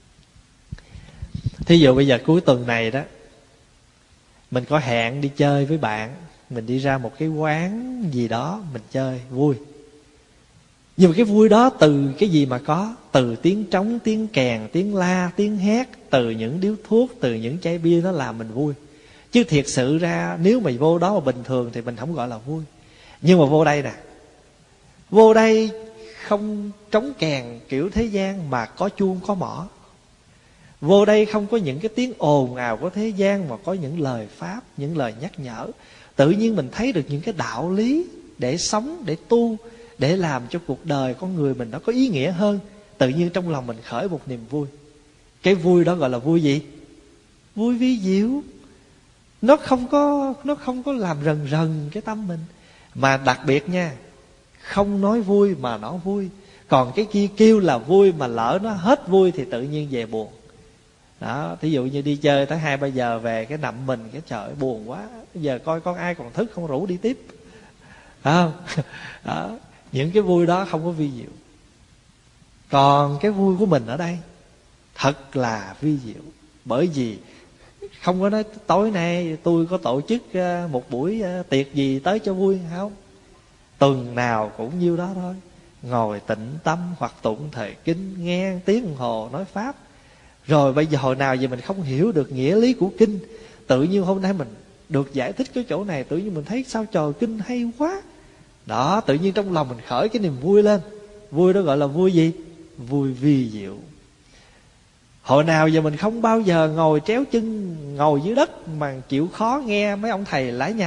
Thí dụ bây giờ cuối tuần này đó, mình có hẹn đi chơi với bạn, mình đi ra một cái quán gì đó, mình chơi vui. Nhưng mà cái vui đó từ cái gì mà có? Từ tiếng trống, tiếng kèn, tiếng la, tiếng hét, từ những điếu thuốc, từ những chai bia, nó làm mình vui. Chứ thiệt sự ra nếu mà vô đó mà bình thường thì mình không gọi là vui. Nhưng mà vô đây nè, vô đây không trống kèn kiểu thế gian, mà có chuông có mõ. Vô đây không có những cái tiếng ồn ào của thế gian, mà có những lời pháp, những lời nhắc nhở. Tự nhiên mình thấy được những cái đạo lý để sống, để tu, để làm cho cuộc đời con người mình nó có ý nghĩa hơn. Tự nhiên trong lòng mình khởi một niềm vui. Cái vui đó gọi là vui gì? Vui vi diệu. Nó không có, nó không có làm rần rần cái tâm mình. Mà đặc biệt nha, không nói vui mà nó vui. Còn cái kia kêu là vui mà lỡ nó hết vui thì tự nhiên về buồn. Đó, thí dụ như đi chơi tới hai ba giờ về cái nằm mình, cái trời buồn quá, bây giờ coi con ai còn thức không rủ đi tiếp. Đó, đó. Những cái vui đó không có vi diệu. Còn cái vui của mình ở đây thật là vi diệu. Bởi vì không có nói tối nay tôi có tổ chức một buổi tiệc gì tới cho vui, không. Tuần nào cũng nhiêu đó thôi. Ngồi tĩnh tâm hoặc tụng thời kinh, nghe tiếng đồng hồ nói pháp. Rồi bây giờ hồi nào giờ mình không hiểu được nghĩa lý của kinh, tự nhiên hôm nay mình được giải thích cái chỗ này, tự nhiên mình thấy sao trời kinh hay quá. Đó, tự nhiên trong lòng mình khởi cái niềm vui lên. Vui đó gọi là vui gì? Vui vi diệu. Hồi nào giờ mình không bao giờ ngồi tréo chân, ngồi dưới đất mà chịu khó nghe mấy ông thầy lái nhái.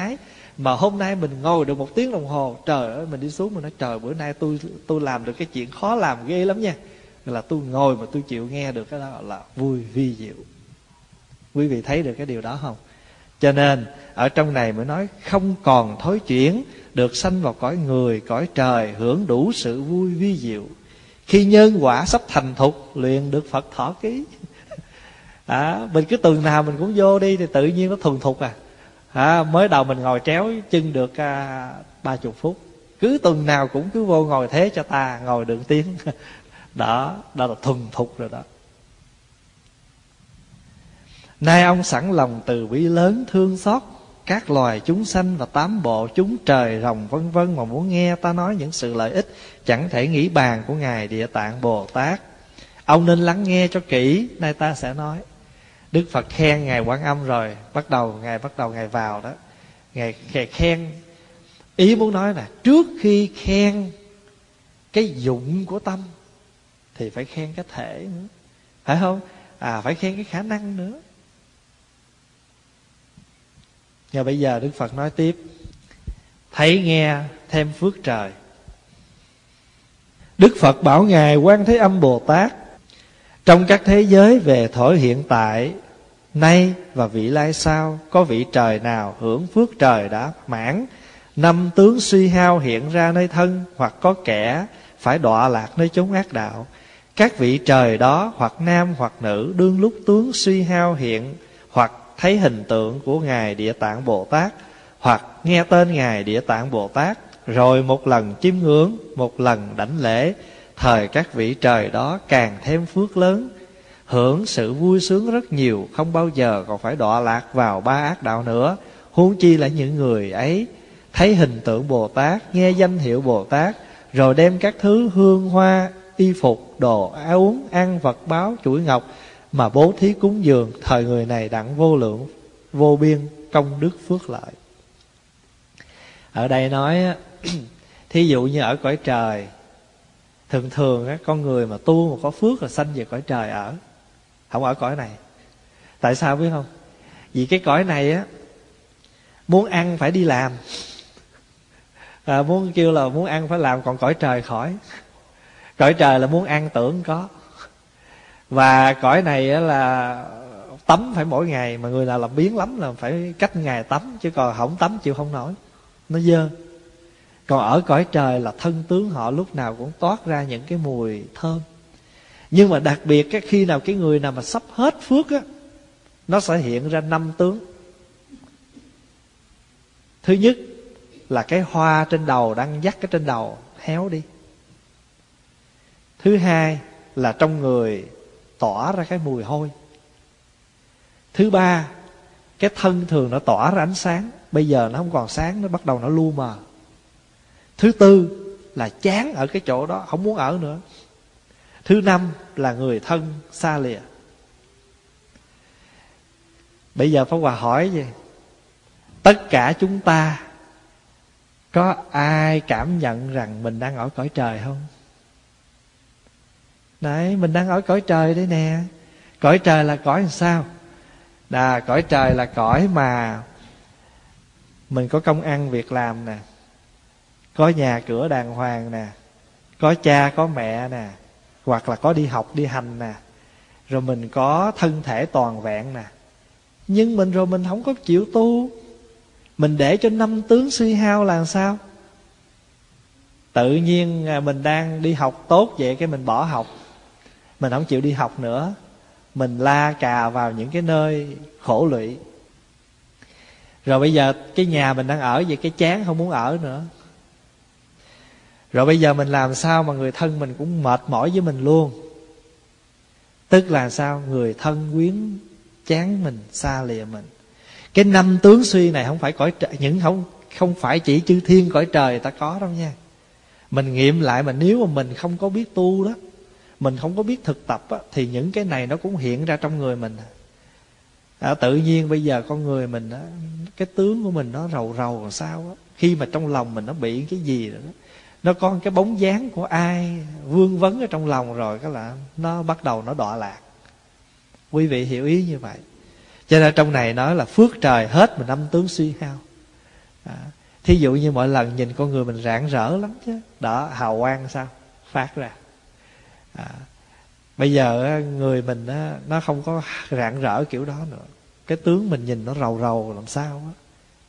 Mà hôm nay mình ngồi được một tiếng đồng hồ, trời ơi, mình đi xuống mình nói trời, bữa nay tôi tôi làm được cái chuyện khó làm ghê lắm nha. Là tôi ngồi mà tôi chịu nghe được cái đó là vui vi diệu. Quý vị thấy được cái điều đó không? Cho nên ở trong này mới nói không còn thối chuyển, được sanh vào cõi người, cõi trời, hưởng đủ sự vui vi diệu. Khi nhân quả sắp thành thục, luyện được Phật thọ ký. À, mình cứ tuần nào mình cũng vô đi thì tự nhiên nó thuần thục à. À, mới đầu mình ngồi tréo chân được à, ba chục phút, cứ tuần nào cũng cứ vô ngồi thế cho ta, ngồi được tiếng. Đó, đó là thuần thục rồi đó. Nay ông sẵn lòng từ bi lớn, thương xót các loài chúng sanh và tám bộ chúng trời rồng vân vân, mà muốn nghe ta nói những sự lợi ích chẳng thể nghĩ bàn của Ngài Địa Tạng Bồ Tát. Ông nên lắng nghe cho kỹ, nay ta sẽ nói. Đức Phật khen Ngài Quan Âm rồi, bắt đầu Ngài bắt đầu Ngài vào đó. Ngài, Ngài khen, ý muốn nói là trước khi khen cái dụng của tâm thì phải khen cái thể nữa, phải không? À, phải khen cái khả năng nữa. Và bây giờ Đức Phật nói tiếp. Thấy nghe thêm phước trời. Đức Phật bảo Ngài Quan Thế Âm Bồ Tát, trong các thế giới về thổi hiện tại, nay và vị lai sau, có vị trời nào hưởng phước trời đã mãn, năm tướng suy hao hiện ra nơi thân, hoặc có kẻ phải đọa lạc nơi chốn ác đạo. Các vị trời đó hoặc nam hoặc nữ, đương lúc tướng suy hao hiện, hoặc thấy hình tượng của Ngài Địa Tạng Bồ Tát, hoặc nghe tên Ngài Địa Tạng Bồ Tát, rồi một lần chiêm ngưỡng, một lần đảnh lễ, thời các vị trời đó càng thêm phước lớn, hưởng sự vui sướng rất nhiều, không bao giờ còn phải đọa lạc vào ba ác đạo nữa. Huống chi là những người ấy thấy hình tượng Bồ Tát, nghe danh hiệu Bồ Tát, rồi đem các thứ hương hoa, y phục, đồ áo uống, ăn vật báo, chuỗi ngọc mà bố thí cúng dường, thời người này đặng vô lượng vô biên công đức phước lợi. Ở đây nói thí dụ như ở cõi trời, thường thường á, con người mà tu mà có phước là sanh về cõi trời ở, không ở cõi này. Tại sao biết không? Vì cái cõi này á, muốn ăn phải đi làm, à, muốn kêu là muốn ăn phải làm, còn cõi trời khỏi. Cõi trời là muốn ăn tưởng có. Và cõi này á là tắm phải mỗi ngày, mà người nào làm biếng lắm là phải cách ngày tắm, chứ còn không tắm chịu không nổi, nó dơ. Còn ở cõi trời là thân tướng họ lúc nào cũng toát ra những cái mùi thơm. Nhưng mà đặc biệt cái khi nào cái người nào mà sắp hết phước á, nó sẽ hiện ra năm tướng. Thứ nhất là cái hoa trên đầu đang dắt cái trên đầu héo đi. Thứ hai là trong người tỏa ra cái mùi hôi. Thứ ba, cái thân thường nó tỏa ra ánh sáng, bây giờ nó không còn sáng, nó bắt đầu nó lu mờ. Thứ tư là chán ở cái chỗ đó, không muốn ở nữa. Thứ năm là người thân xa lìa. Bây giờ Pháp Hòa hỏi gì? Tất cả chúng ta có ai cảm nhận rằng mình đang ở cõi trời không? Đấy, mình đang ở cõi trời đấy nè. Cõi trời là cõi làm sao? Đà, cõi trời là cõi mà mình có công ăn việc làm nè, có nhà cửa đàng hoàng nè, có cha có mẹ nè, hoặc là có đi học đi hành nè, rồi mình có thân thể toàn vẹn nè. Nhưng mình rồi mình không có chịu tu, mình để cho năm tướng suy hao là làm sao? Tự nhiên mình đang đi học tốt vậy, cái mình bỏ học, mình không chịu đi học nữa, mình la cà vào những cái nơi khổ lụy. Rồi bây giờ cái nhà mình đang ở vậy, cái chán không muốn ở nữa. Rồi bây giờ mình làm sao mà người thân mình cũng mệt mỏi với mình luôn. Tức là sao? Người thân quyến chán mình, xa lìa mình. Cái năm tướng suy này không phải cõi trời, những không không phải chỉ chư thiên cõi trời ta có đâu nha. Mình nghiệm lại, mà nếu mà mình không có biết tu đó, mình không có biết thực tập á, thì những cái này nó cũng hiện ra trong người mình. À, tự nhiên bây giờ con người mình á, cái tướng của mình nó rầu rầu làm sao á, khi mà trong lòng mình nó bị cái gì rồi đó, nó có cái bóng dáng của ai vương vấn ở trong lòng rồi, cái là nó bắt đầu nó đọa lạc. Quý vị hiểu ý như vậy. Cho nên trong này nói là phước trời hết mà năm tướng suy hao. À, thí dụ như mỗi lần nhìn con người mình rạng rỡ lắm chứ, đó, hào quang sao phát ra. À, bây giờ người mình nó không có rạng rỡ kiểu đó nữa, cái tướng mình nhìn nó rầu rầu làm sao á.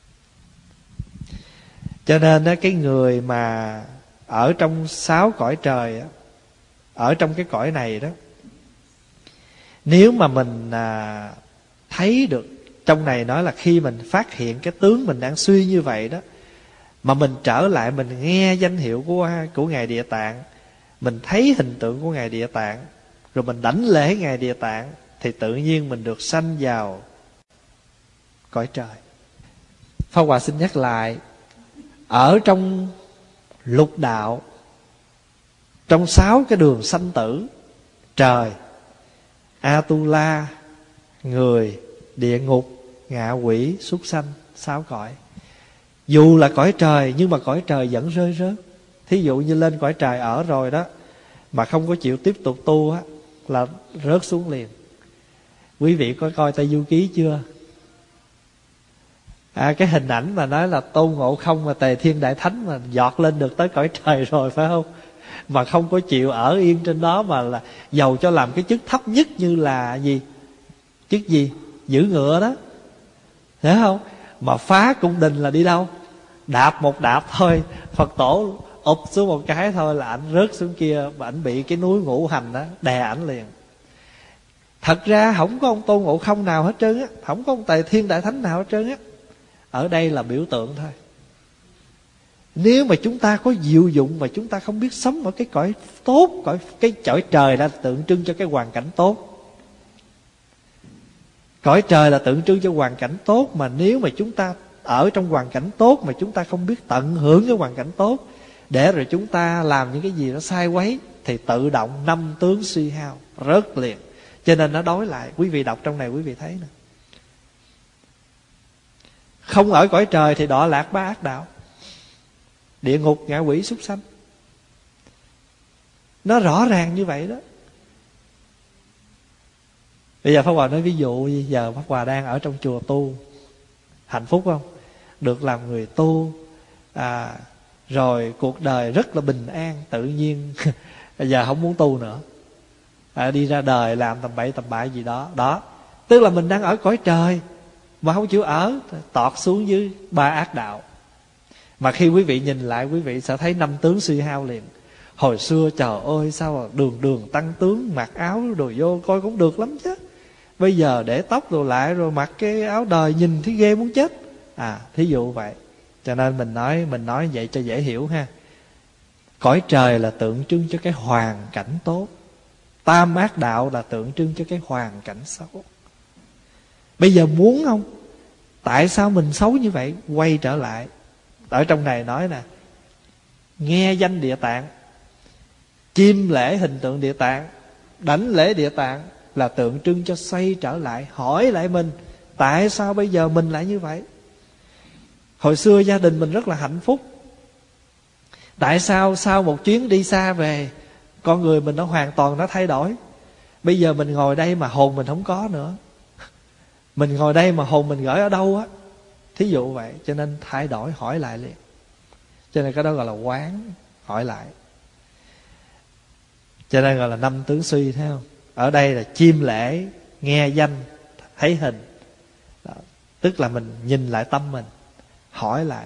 Cho nên đó, cái người mà ở trong sáu cõi trời á, ở trong cái cõi này đó, nếu mà mình à, thấy được, trong này nói là khi mình phát hiện cái tướng mình đang suy như vậy đó, mà mình trở lại mình nghe danh hiệu của của Ngài Địa Tạng, mình thấy hình tượng của Ngài Địa Tạng, rồi mình đảnh lễ Ngài Địa Tạng, thì tự nhiên mình được sanh vào cõi trời. Pháp Hòa xin nhắc lại, ở trong lục đạo, trong sáu cái đường sanh tử, trời, Atula, người, địa ngục, ngạ quỷ, súc sanh, sáu cõi. Dù là cõi trời nhưng mà cõi trời vẫn rơi rớt. Thí dụ như lên cõi trời ở rồi đó, mà không có chịu tiếp tục tu á, là rớt xuống liền. Quý vị có coi Tây Du Ký chưa? À, cái hình ảnh mà nói là Tôn Ngộ Không mà Tề Thiên Đại Thánh mà giọt lên được tới cõi trời rồi, phải không? Mà không có chịu ở yên trên đó, mà là dầu cho làm cái chức thấp nhất như là gì? Chức gì? Giữ ngựa đó, hiểu không? Mà phá cung đình là đi đâu? Đạp một đạp thôi, Phật tổ ụp xuống một cái thôi là ảnh rớt xuống kia, và ảnh bị cái núi ngũ hành đó đè ảnh liền. Thật ra không có ông Tôn Ngộ Không nào hết trơn á, không có ông Tề Thiên Đại Thánh nào hết trơn á. Ở đây là biểu tượng thôi. Nếu mà chúng ta có diệu dụng mà chúng ta không biết sống ở cái cõi tốt, cõi cái cõi trời là tượng trưng cho cái hoàn cảnh tốt. Cõi trời là tượng trưng cho hoàn cảnh tốt, mà nếu mà chúng ta ở trong hoàn cảnh tốt mà chúng ta không biết tận hưởng cái hoàn cảnh tốt, để rồi chúng ta làm những cái gì nó sai quấy, thì tự động năm tướng suy hao, rớt liền. Cho nên nó đối lại. Quý vị đọc trong này quý vị thấy nè, không ở cõi trời thì đọa lạc ba ác đạo, địa ngục, ngạ quỷ, súc sanh. Nó rõ ràng như vậy đó. Bây giờ Pháp Hòa nói ví dụ, bây giờ Pháp Hòa đang ở trong chùa tu, hạnh phúc không? Được làm người tu, à, rồi cuộc đời rất là bình an, tự nhiên bây giờ không muốn tu nữa, à, đi ra đời làm tầm bậy tầm bạ gì đó. Đó, tức là mình đang ở cõi trời mà không chịu ở, tọt xuống dưới ba ác đạo. Mà khi quý vị nhìn lại, quý vị sẽ thấy năm tướng suy hao liền. Hồi xưa trời ơi, sao mà đường đường tăng tướng, mặc áo đồ vô coi cũng được lắm chứ. Bây giờ để tóc đồ lại rồi mặc cái áo đời nhìn thấy ghê muốn chết. À, thí dụ vậy. Cho nên mình nói mình nói vậy cho dễ hiểu ha. Cõi trời là tượng trưng cho cái hoàn cảnh tốt, tam ác đạo là tượng trưng cho cái hoàn cảnh xấu. Bây giờ muốn không? Tại sao mình xấu như vậy? Quay trở lại. Ở trong này nói nè, nghe danh Địa Tạng, chiêm lễ hình tượng Địa Tạng, đảnh lễ Địa Tạng, là tượng trưng cho xoay trở lại, hỏi lại mình, tại sao bây giờ mình lại như vậy? Hồi xưa gia đình mình rất là hạnh phúc, tại sao sau một chuyến đi xa về, con người mình nó hoàn toàn nó thay đổi? Bây giờ mình ngồi đây mà hồn mình không có nữa. Mình ngồi đây mà hồn mình gửi ở đâu á? Thí dụ vậy. Cho nên thay đổi, hỏi lại liền. Cho nên cái đó gọi là quán, hỏi lại. Cho nên gọi là năm tướng suy, thấy không? Ở đây là chiêm lễ, nghe danh, thấy hình đó. Tức là mình nhìn lại tâm mình, hỏi lại.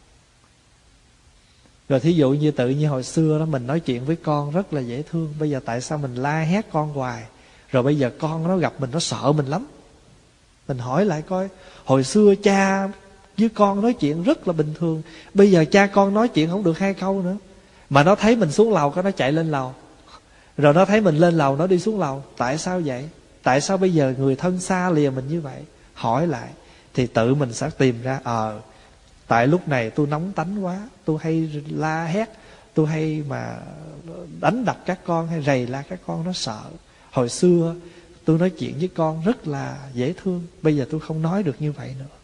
Rồi thí dụ như tự nhiên hồi xưa đó mình nói chuyện với con rất là dễ thương, bây giờ tại sao mình la hét con hoài? Rồi bây giờ con nó gặp mình nó sợ mình lắm. Mình hỏi lại coi, hồi xưa cha với con nói chuyện rất là bình thường, bây giờ cha con nói chuyện không được hai câu nữa, mà nó thấy mình xuống lầu cái nó chạy lên lầu, rồi nó thấy mình lên lầu nó đi xuống lầu. Tại sao vậy? Tại sao bây giờ người thân xa lìa mình như vậy? Hỏi lại thì tự mình sẽ tìm ra, ờ à, tại lúc này tôi nóng tánh quá, tôi hay la hét, tôi hay mà đánh đập các con hay rầy la các con, nó sợ. Hồi xưa tôi nói chuyện với con rất là dễ thương, bây giờ tôi không nói được như vậy nữa.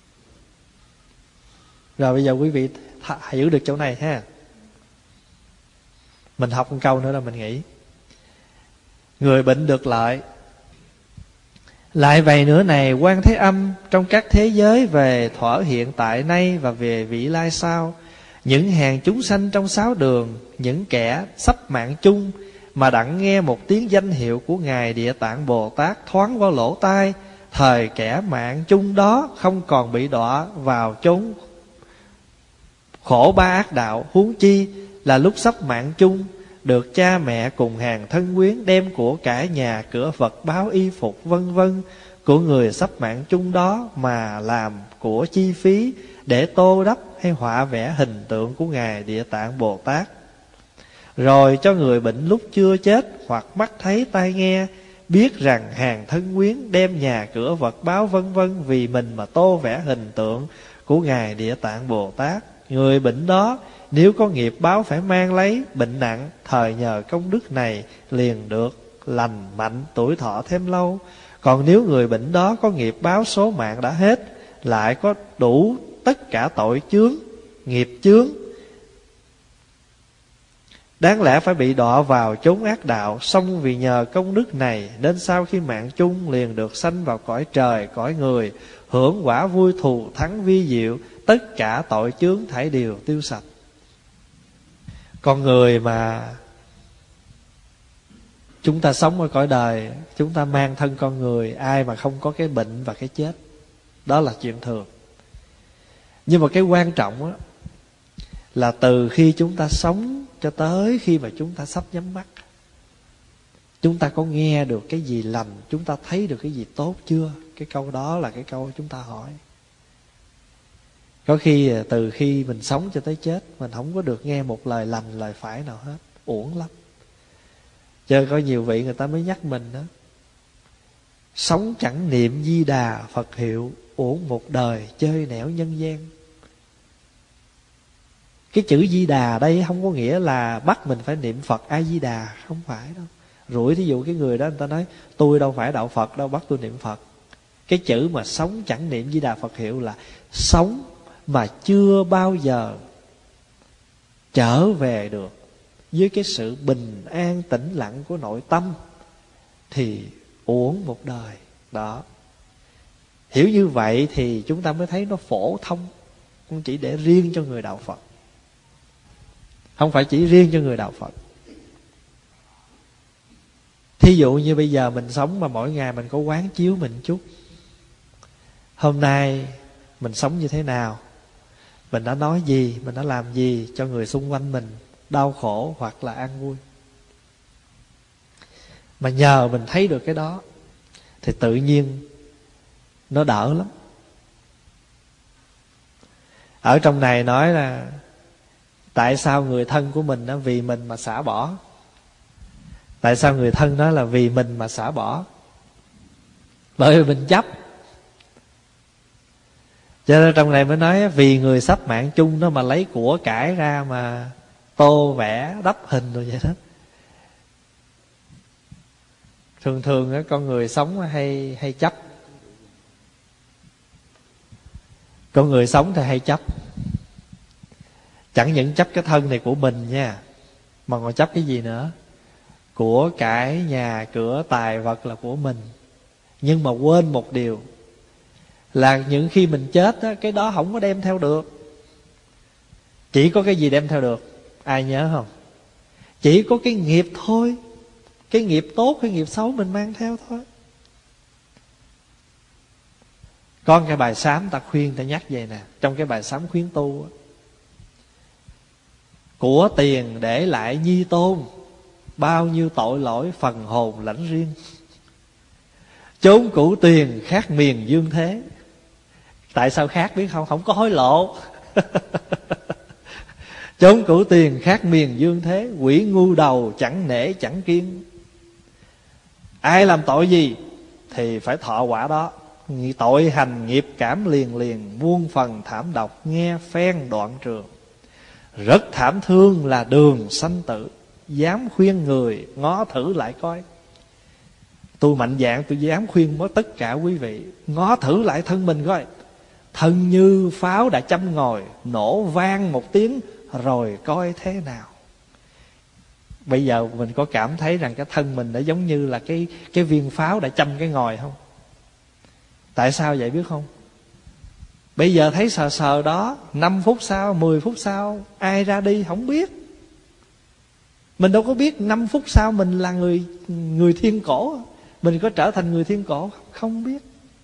Rồi bây giờ quý vị th- hiểu được chỗ này ha. Mình học một câu nữa là mình nghĩ, người bệnh được lợi Lại vậy nữa này, Quan Thế Âm trong các thế giới về thuở hiện tại nay và về vị lai sau, những hàng chúng sanh trong sáu đường, những kẻ sắp mạng chung mà đặng nghe một tiếng danh hiệu của Ngài Địa Tạng Bồ Tát thoáng vào lỗ tai, thời kẻ mạng chung đó không còn bị đọa vào chốn khổ ba ác đạo. Huống chi là lúc sắp mạng chung, được cha mẹ cùng hàng thân quyến đem của cải nhà cửa vật báo y phục vân vân của người sắp mạng chung đó mà làm của chi phí để tô đắp hay họa vẽ hình tượng của Ngài Địa Tạng Bồ Tát. Rồi cho người bệnh lúc chưa chết hoặc mắt thấy tai nghe biết rằng hàng thân quyến đem nhà cửa vật báo vân vân vì mình mà tô vẽ hình tượng của Ngài Địa Tạng Bồ Tát. Người bệnh đó nếu có nghiệp báo phải mang lấy bệnh nặng, thời nhờ công đức này liền được lành mạnh, tuổi thọ thêm lâu. Còn nếu người bệnh đó có nghiệp báo số mạng đã hết, lại có đủ tất cả tội chướng, nghiệp chướng, đáng lẽ phải bị đọa vào chốn ác đạo. Song vì nhờ công đức này nên sau khi mạng chung liền được sanh vào cõi trời, cõi người, hưởng quả vui thù thắng vi diệu, tất cả tội chướng thảy đều tiêu sạch. Con người mà chúng ta sống ở cõi đời, chúng ta mang thân con người, ai mà không có cái bệnh và cái chết, đó là chuyện thường. Nhưng mà cái quan trọng đó, là từ khi chúng ta sống cho tới khi mà chúng ta sắp nhắm mắt, chúng ta có nghe được cái gì lành, chúng ta thấy được cái gì tốt chưa? Cái câu đó là cái câu chúng ta hỏi. Có khi từ khi mình sống cho tới chết, mình không có được nghe một lời lành, lời phải nào hết, uổng lắm. Chứ có nhiều vị người ta mới nhắc mình đó, sống chẳng niệm Di Đà Phật hiệu, uổng một đời chơi nẻo nhân gian. Cái chữ Di Đà đây không có nghĩa là bắt mình phải niệm Phật A Di Đà, không phải đâu. Rủi thí dụ cái người đó người ta nói tôi đâu phải đạo Phật đâu, bắt tôi niệm Phật. Cái chữ mà sống chẳng niệm Di Đà Phật hiệu là sống mà chưa bao giờ trở về được với cái sự bình an tĩnh lặng của nội tâm, thì uổng một đời. Đó, hiểu như vậy thì chúng ta mới thấy nó phổ thông, không chỉ để riêng cho người đạo Phật, không phải chỉ riêng cho người đạo Phật. Thí dụ như bây giờ mình sống mà mỗi ngày mình có quán chiếu mình chút, hôm nay mình sống như thế nào, mình đã nói gì, mình đã làm gì cho người xung quanh mình đau khổ hoặc là an vui. Mà nhờ mình thấy được cái đó thì tự nhiên nó đỡ lắm. Ở trong này nói là tại sao người thân của mình nó vì mình mà xả bỏ. Tại sao người thân đó là vì mình mà xả bỏ? Bởi vì mình chấp. Cho nên trong này mới nói vì người sắp mạng chung đó mà lấy của cải ra mà tô vẽ đắp hình rồi vậy đó. Thường thường á, con người sống hay hay chấp. Con người sống thì hay chấp. Chẳng những chấp cái thân này của mình nha, mà còn chấp cái gì nữa? Của cải, nhà, cửa, tài vật là của mình. Nhưng mà quên một điều là những khi mình chết á, cái đó không có đem theo được. Chỉ có cái gì đem theo được? Ai nhớ không? Chỉ có cái nghiệp thôi. Cái nghiệp tốt hay nghiệp xấu mình mang theo thôi. Có cái bài sám ta khuyên, ta nhắc vậy nè, trong cái bài sám khuyến tu á: của tiền để lại nhi tôn, bao nhiêu tội lỗi phần hồn lãnh riêng. Chốn cũ tiền khác miền dương thế. Tại sao khác biết không? Không có hối lộ. Chốn cũ tiền khác miền dương thế, quỷ ngu đầu chẳng nể chẳng kiên. Ai làm tội gì thì phải thọ quả đó. Tội hành nghiệp cảm liền liền, muôn phần thảm độc, nghe phen đoạn trường. Rất thảm thương là đường sanh tử, dám khuyên người ngó thử lại coi. Tôi mạnh dạn, tôi dám khuyên với tất cả quý vị, ngó thử lại thân mình coi. Thân như pháo đã châm ngòi, nổ vang một tiếng rồi coi thế nào. Bây giờ mình có cảm thấy rằng cái thân mình đã giống như là cái, cái viên pháo đã châm cái ngòi không? Tại sao vậy biết không? Bây giờ thấy sờ sờ đó, năm phút sau, mười phút sau ai ra đi không biết. Mình đâu có biết năm phút sau mình là người người thiên cổ, mình có trở thành người thiên cổ không biết.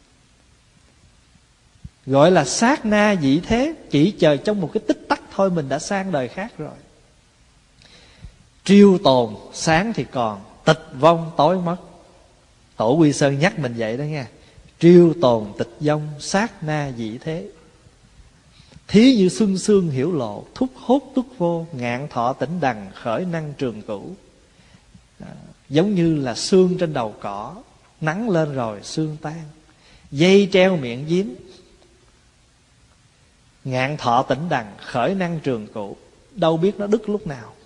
Gọi là sát na dị thế, chỉ chờ trong một cái tích tắc thôi mình đã sang đời khác rồi. Triêu tồn sáng thì còn, tịch vong tối mất. Tổ Quy Sơn nhắc mình vậy đó nha. Triêu tồn tịch vong, sát na dị thế. Thí như xuân sương hiểu lộ, thúc hốt túc vô, ngạn thọ tỉnh đằng, khởi năng trường cửu. À, giống như là sương trên đầu cỏ, nắng lên rồi sương tan. Dây treo miệng giếm, ngạn thọ tỉnh đằng, khởi năng trường cửu. Đâu biết nó đứt lúc nào.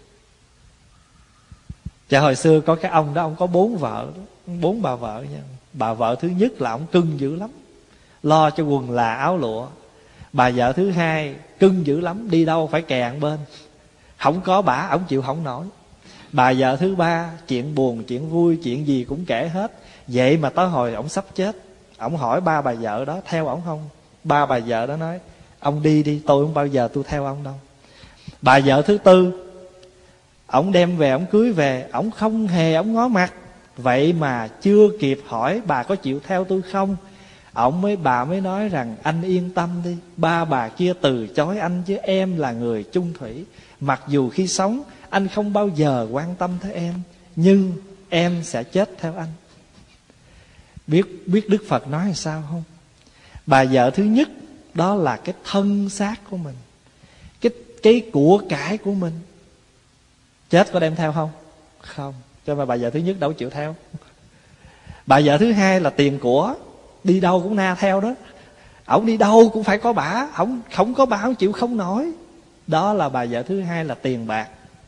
Chả hồi xưa có cái ông đó, ông có bốn vợ, bốn bà vợ nha. Bà vợ thứ nhất là ông cưng dữ lắm, lo cho quần là áo lụa. Bà vợ thứ hai cưng dữ lắm, đi đâu phải kè bên, không có bả ổng chịu không nổi. Bà vợ thứ ba chuyện buồn chuyện vui chuyện gì cũng kể hết. Vậy mà tới hồi ổng sắp chết, ổng hỏi ba bà vợ đó theo ổng không. Ba bà vợ đó nói ông đi đi, tôi không bao giờ tôi theo ông đâu. Bà vợ thứ tư, ổng đem về ổng cưới về, ổng không hề ổng ngó mặt. Vậy mà chưa kịp hỏi bà có chịu theo tôi không, ổng mới bà mới nói rằng anh yên tâm đi, ba bà kia từ chối anh chứ em là người chung thủy. Mặc dù khi sống anh không bao giờ quan tâm tới em, nhưng em sẽ chết theo anh. Biết biết Đức Phật nói là sao không? Bà vợ thứ nhất đó là cái thân xác của mình, cái cái của cải của mình. Chết có đem theo không? Không. Cho nên bà vợ thứ nhất đâu chịu theo. Bà vợ thứ hai là tiền của, đi đâu cũng na theo đó. Ổng đi đâu cũng phải có bả, ổng không có bả ổng chịu không nổi. Đó là bà vợ thứ hai là tiền bạc.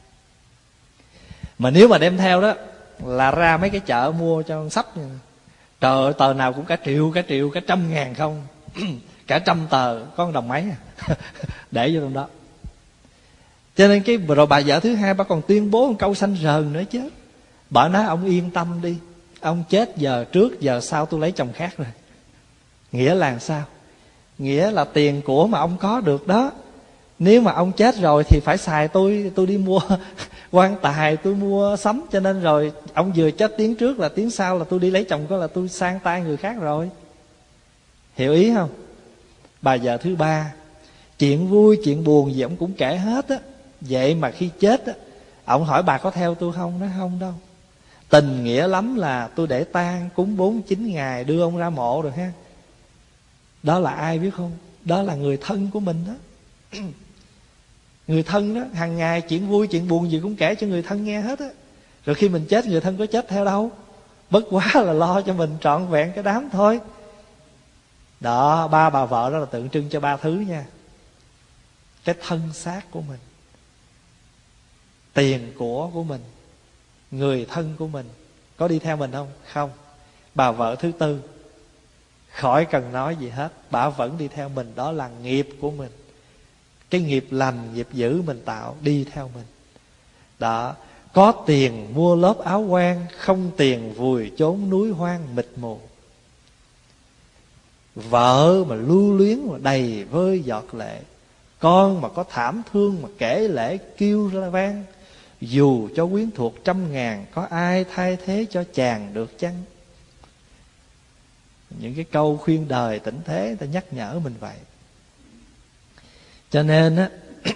Mà nếu mà đem theo đó là ra mấy cái chợ mua cho sắp. Trời ơi, tờ nào cũng cả triệu, cả triệu, cả trăm ngàn không. Cả trăm tờ, có một đồng mấy à. Để vô trong đó. Cho nên cái rồi bà vợ thứ hai bà còn tuyên bố một câu xanh rờn nữa chứ. Bà nói ông yên tâm đi, ông chết giờ trước giờ sau tôi lấy chồng khác rồi. Nghĩa là sao? Nghĩa là tiền của mà ông có được đó, nếu mà ông chết rồi thì phải xài tôi, tôi đi mua quan tài, tôi mua sắm. Cho nên rồi ông vừa chết tiếng trước là tiếng sau là tôi đi lấy chồng, có là tôi sang tay người khác rồi. Hiểu ý không? Bà vợ thứ ba, chuyện vui chuyện buồn gì ông cũng kể hết á. Vậy mà khi chết á, ông hỏi bà có theo tôi không? Nói không đâu. Tình nghĩa lắm là tôi để tang cúng bốn chín ngày đưa ông ra mộ rồi ha. Đó là ai biết không? Đó là người thân của mình đó. Người thân đó, hàng ngày chuyện vui chuyện buồn gì cũng kể cho người thân nghe hết á. Rồi khi mình chết, người thân có chết theo đâu, bất quá là lo cho mình trọn vẹn cái đám thôi. Đó, ba bà vợ đó là tượng trưng cho ba thứ nha. Cái thân xác của mình, tiền của của mình, người thân của mình. Có đi theo mình không? Không. Bà vợ thứ tư khỏi cần nói gì hết, bà vẫn đi theo mình. Đó là nghiệp của mình, cái nghiệp lành, nghiệp dữ mình tạo đi theo mình. Đó. Có tiền mua lớp áo quan, không tiền vùi chốn núi hoang mịt mù. Vợ mà lưu luyến mà đầy vơi giọt lệ, con mà có thảm thương mà kể lễ kêu ra vang. Dù cho quyến thuộc trăm ngàn, có ai thay thế cho chàng được chăng? Những cái câu khuyên đời tỉnh thế, ta nhắc nhở mình vậy. Cho nên á,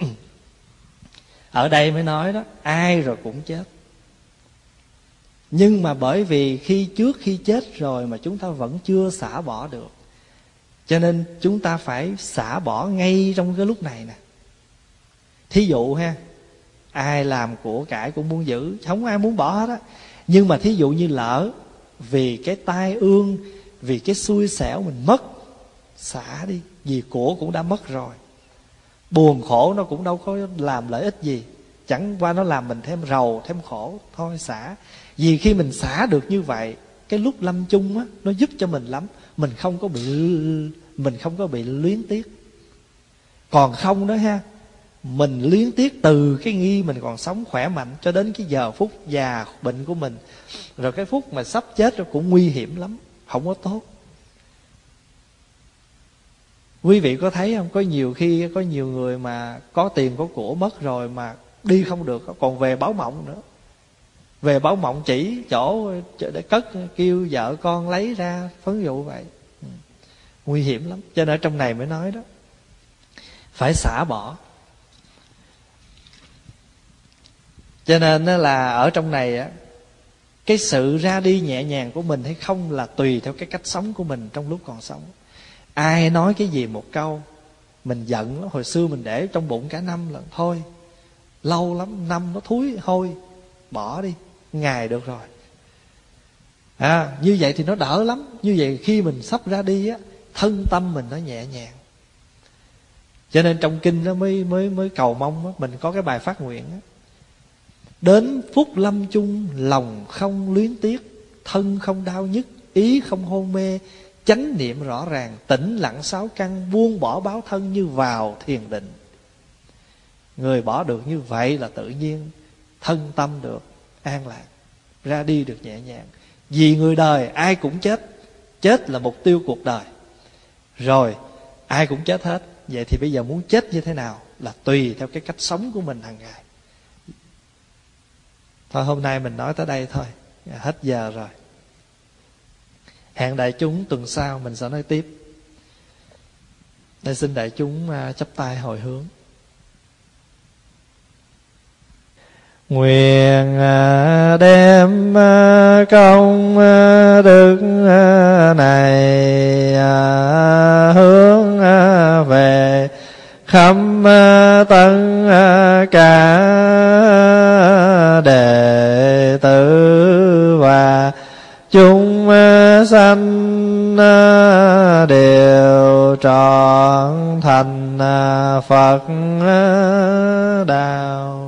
ở đây mới nói đó, ai rồi cũng chết. Nhưng mà bởi vì khi trước khi chết rồi mà chúng ta vẫn chưa xả bỏ được, cho nên chúng ta phải xả bỏ ngay trong cái lúc này nè. Thí dụ ha, ai làm của cải cũng muốn giữ, không ai muốn bỏ hết á. Nhưng mà thí dụ như lỡ vì cái tai ương, vì cái xui xẻo mình mất, xả đi. Vì của cũng đã mất rồi, buồn khổ nó cũng đâu có làm lợi ích gì, chẳng qua nó làm mình thêm rầu, thêm khổ. Thôi xả. Vì khi mình xả được như vậy, cái lúc lâm chung á, nó giúp cho mình lắm. Mình không có bị Mình không có bị luyến tiếc. Còn không đó ha, mình luyến tiếc từ cái nghi mình còn sống khỏe mạnh cho đến cái giờ phút già bệnh của mình. Rồi cái phút mà sắp chết rồi cũng nguy hiểm lắm, không có tốt. Quý vị có thấy không? Có nhiều khi có nhiều người mà có tiền có của mất rồi mà đi không được, còn về báo mộng nữa. Về báo mộng chỉ chỗ để cất, kêu vợ con lấy ra, phấn dụ vậy. Ừ. Nguy hiểm lắm. Cho nên ở trong này mới nói đó, phải xả bỏ. Cho nên là ở trong này á, cái sự ra đi nhẹ nhàng của mình hay không là tùy theo cái cách sống của mình trong lúc còn sống. Ai nói cái gì một câu mình giận lắm. Hồi xưa mình để trong bụng cả năm lần, thôi lâu lắm, năm nó thúi hôi, bỏ đi, ngày được rồi. À, như vậy thì nó đỡ lắm. Như vậy khi mình sắp ra đi á, thân tâm mình nó nhẹ nhàng. Cho nên trong kinh nó mới mới mới cầu mong á, mình có cái bài phát nguyện á: đến phút lâm chung, lòng không luyến tiếc, thân không đau nhức, ý không hôn mê, chánh niệm rõ ràng, tĩnh lặng sáu căn, buông bỏ báo thân như vào thiền định. Người bỏ được như vậy là tự nhiên thân tâm được an lạc, ra đi được nhẹ nhàng. Vì người đời ai cũng chết, chết là mục tiêu cuộc đời. Rồi ai cũng chết hết. Vậy thì bây giờ muốn chết như thế nào là tùy theo cái cách sống của mình hàng ngày. Thôi hôm nay mình nói tới đây thôi, hết giờ rồi. Hẹn đại chúng tuần sau mình sẽ nói tiếp. Đây xin đại chúng chắp tay hồi hướng. Nguyện đem công đức này hướng về khắp tất cả đệ tử và chúng sanh đều trọn thành Phật đạo.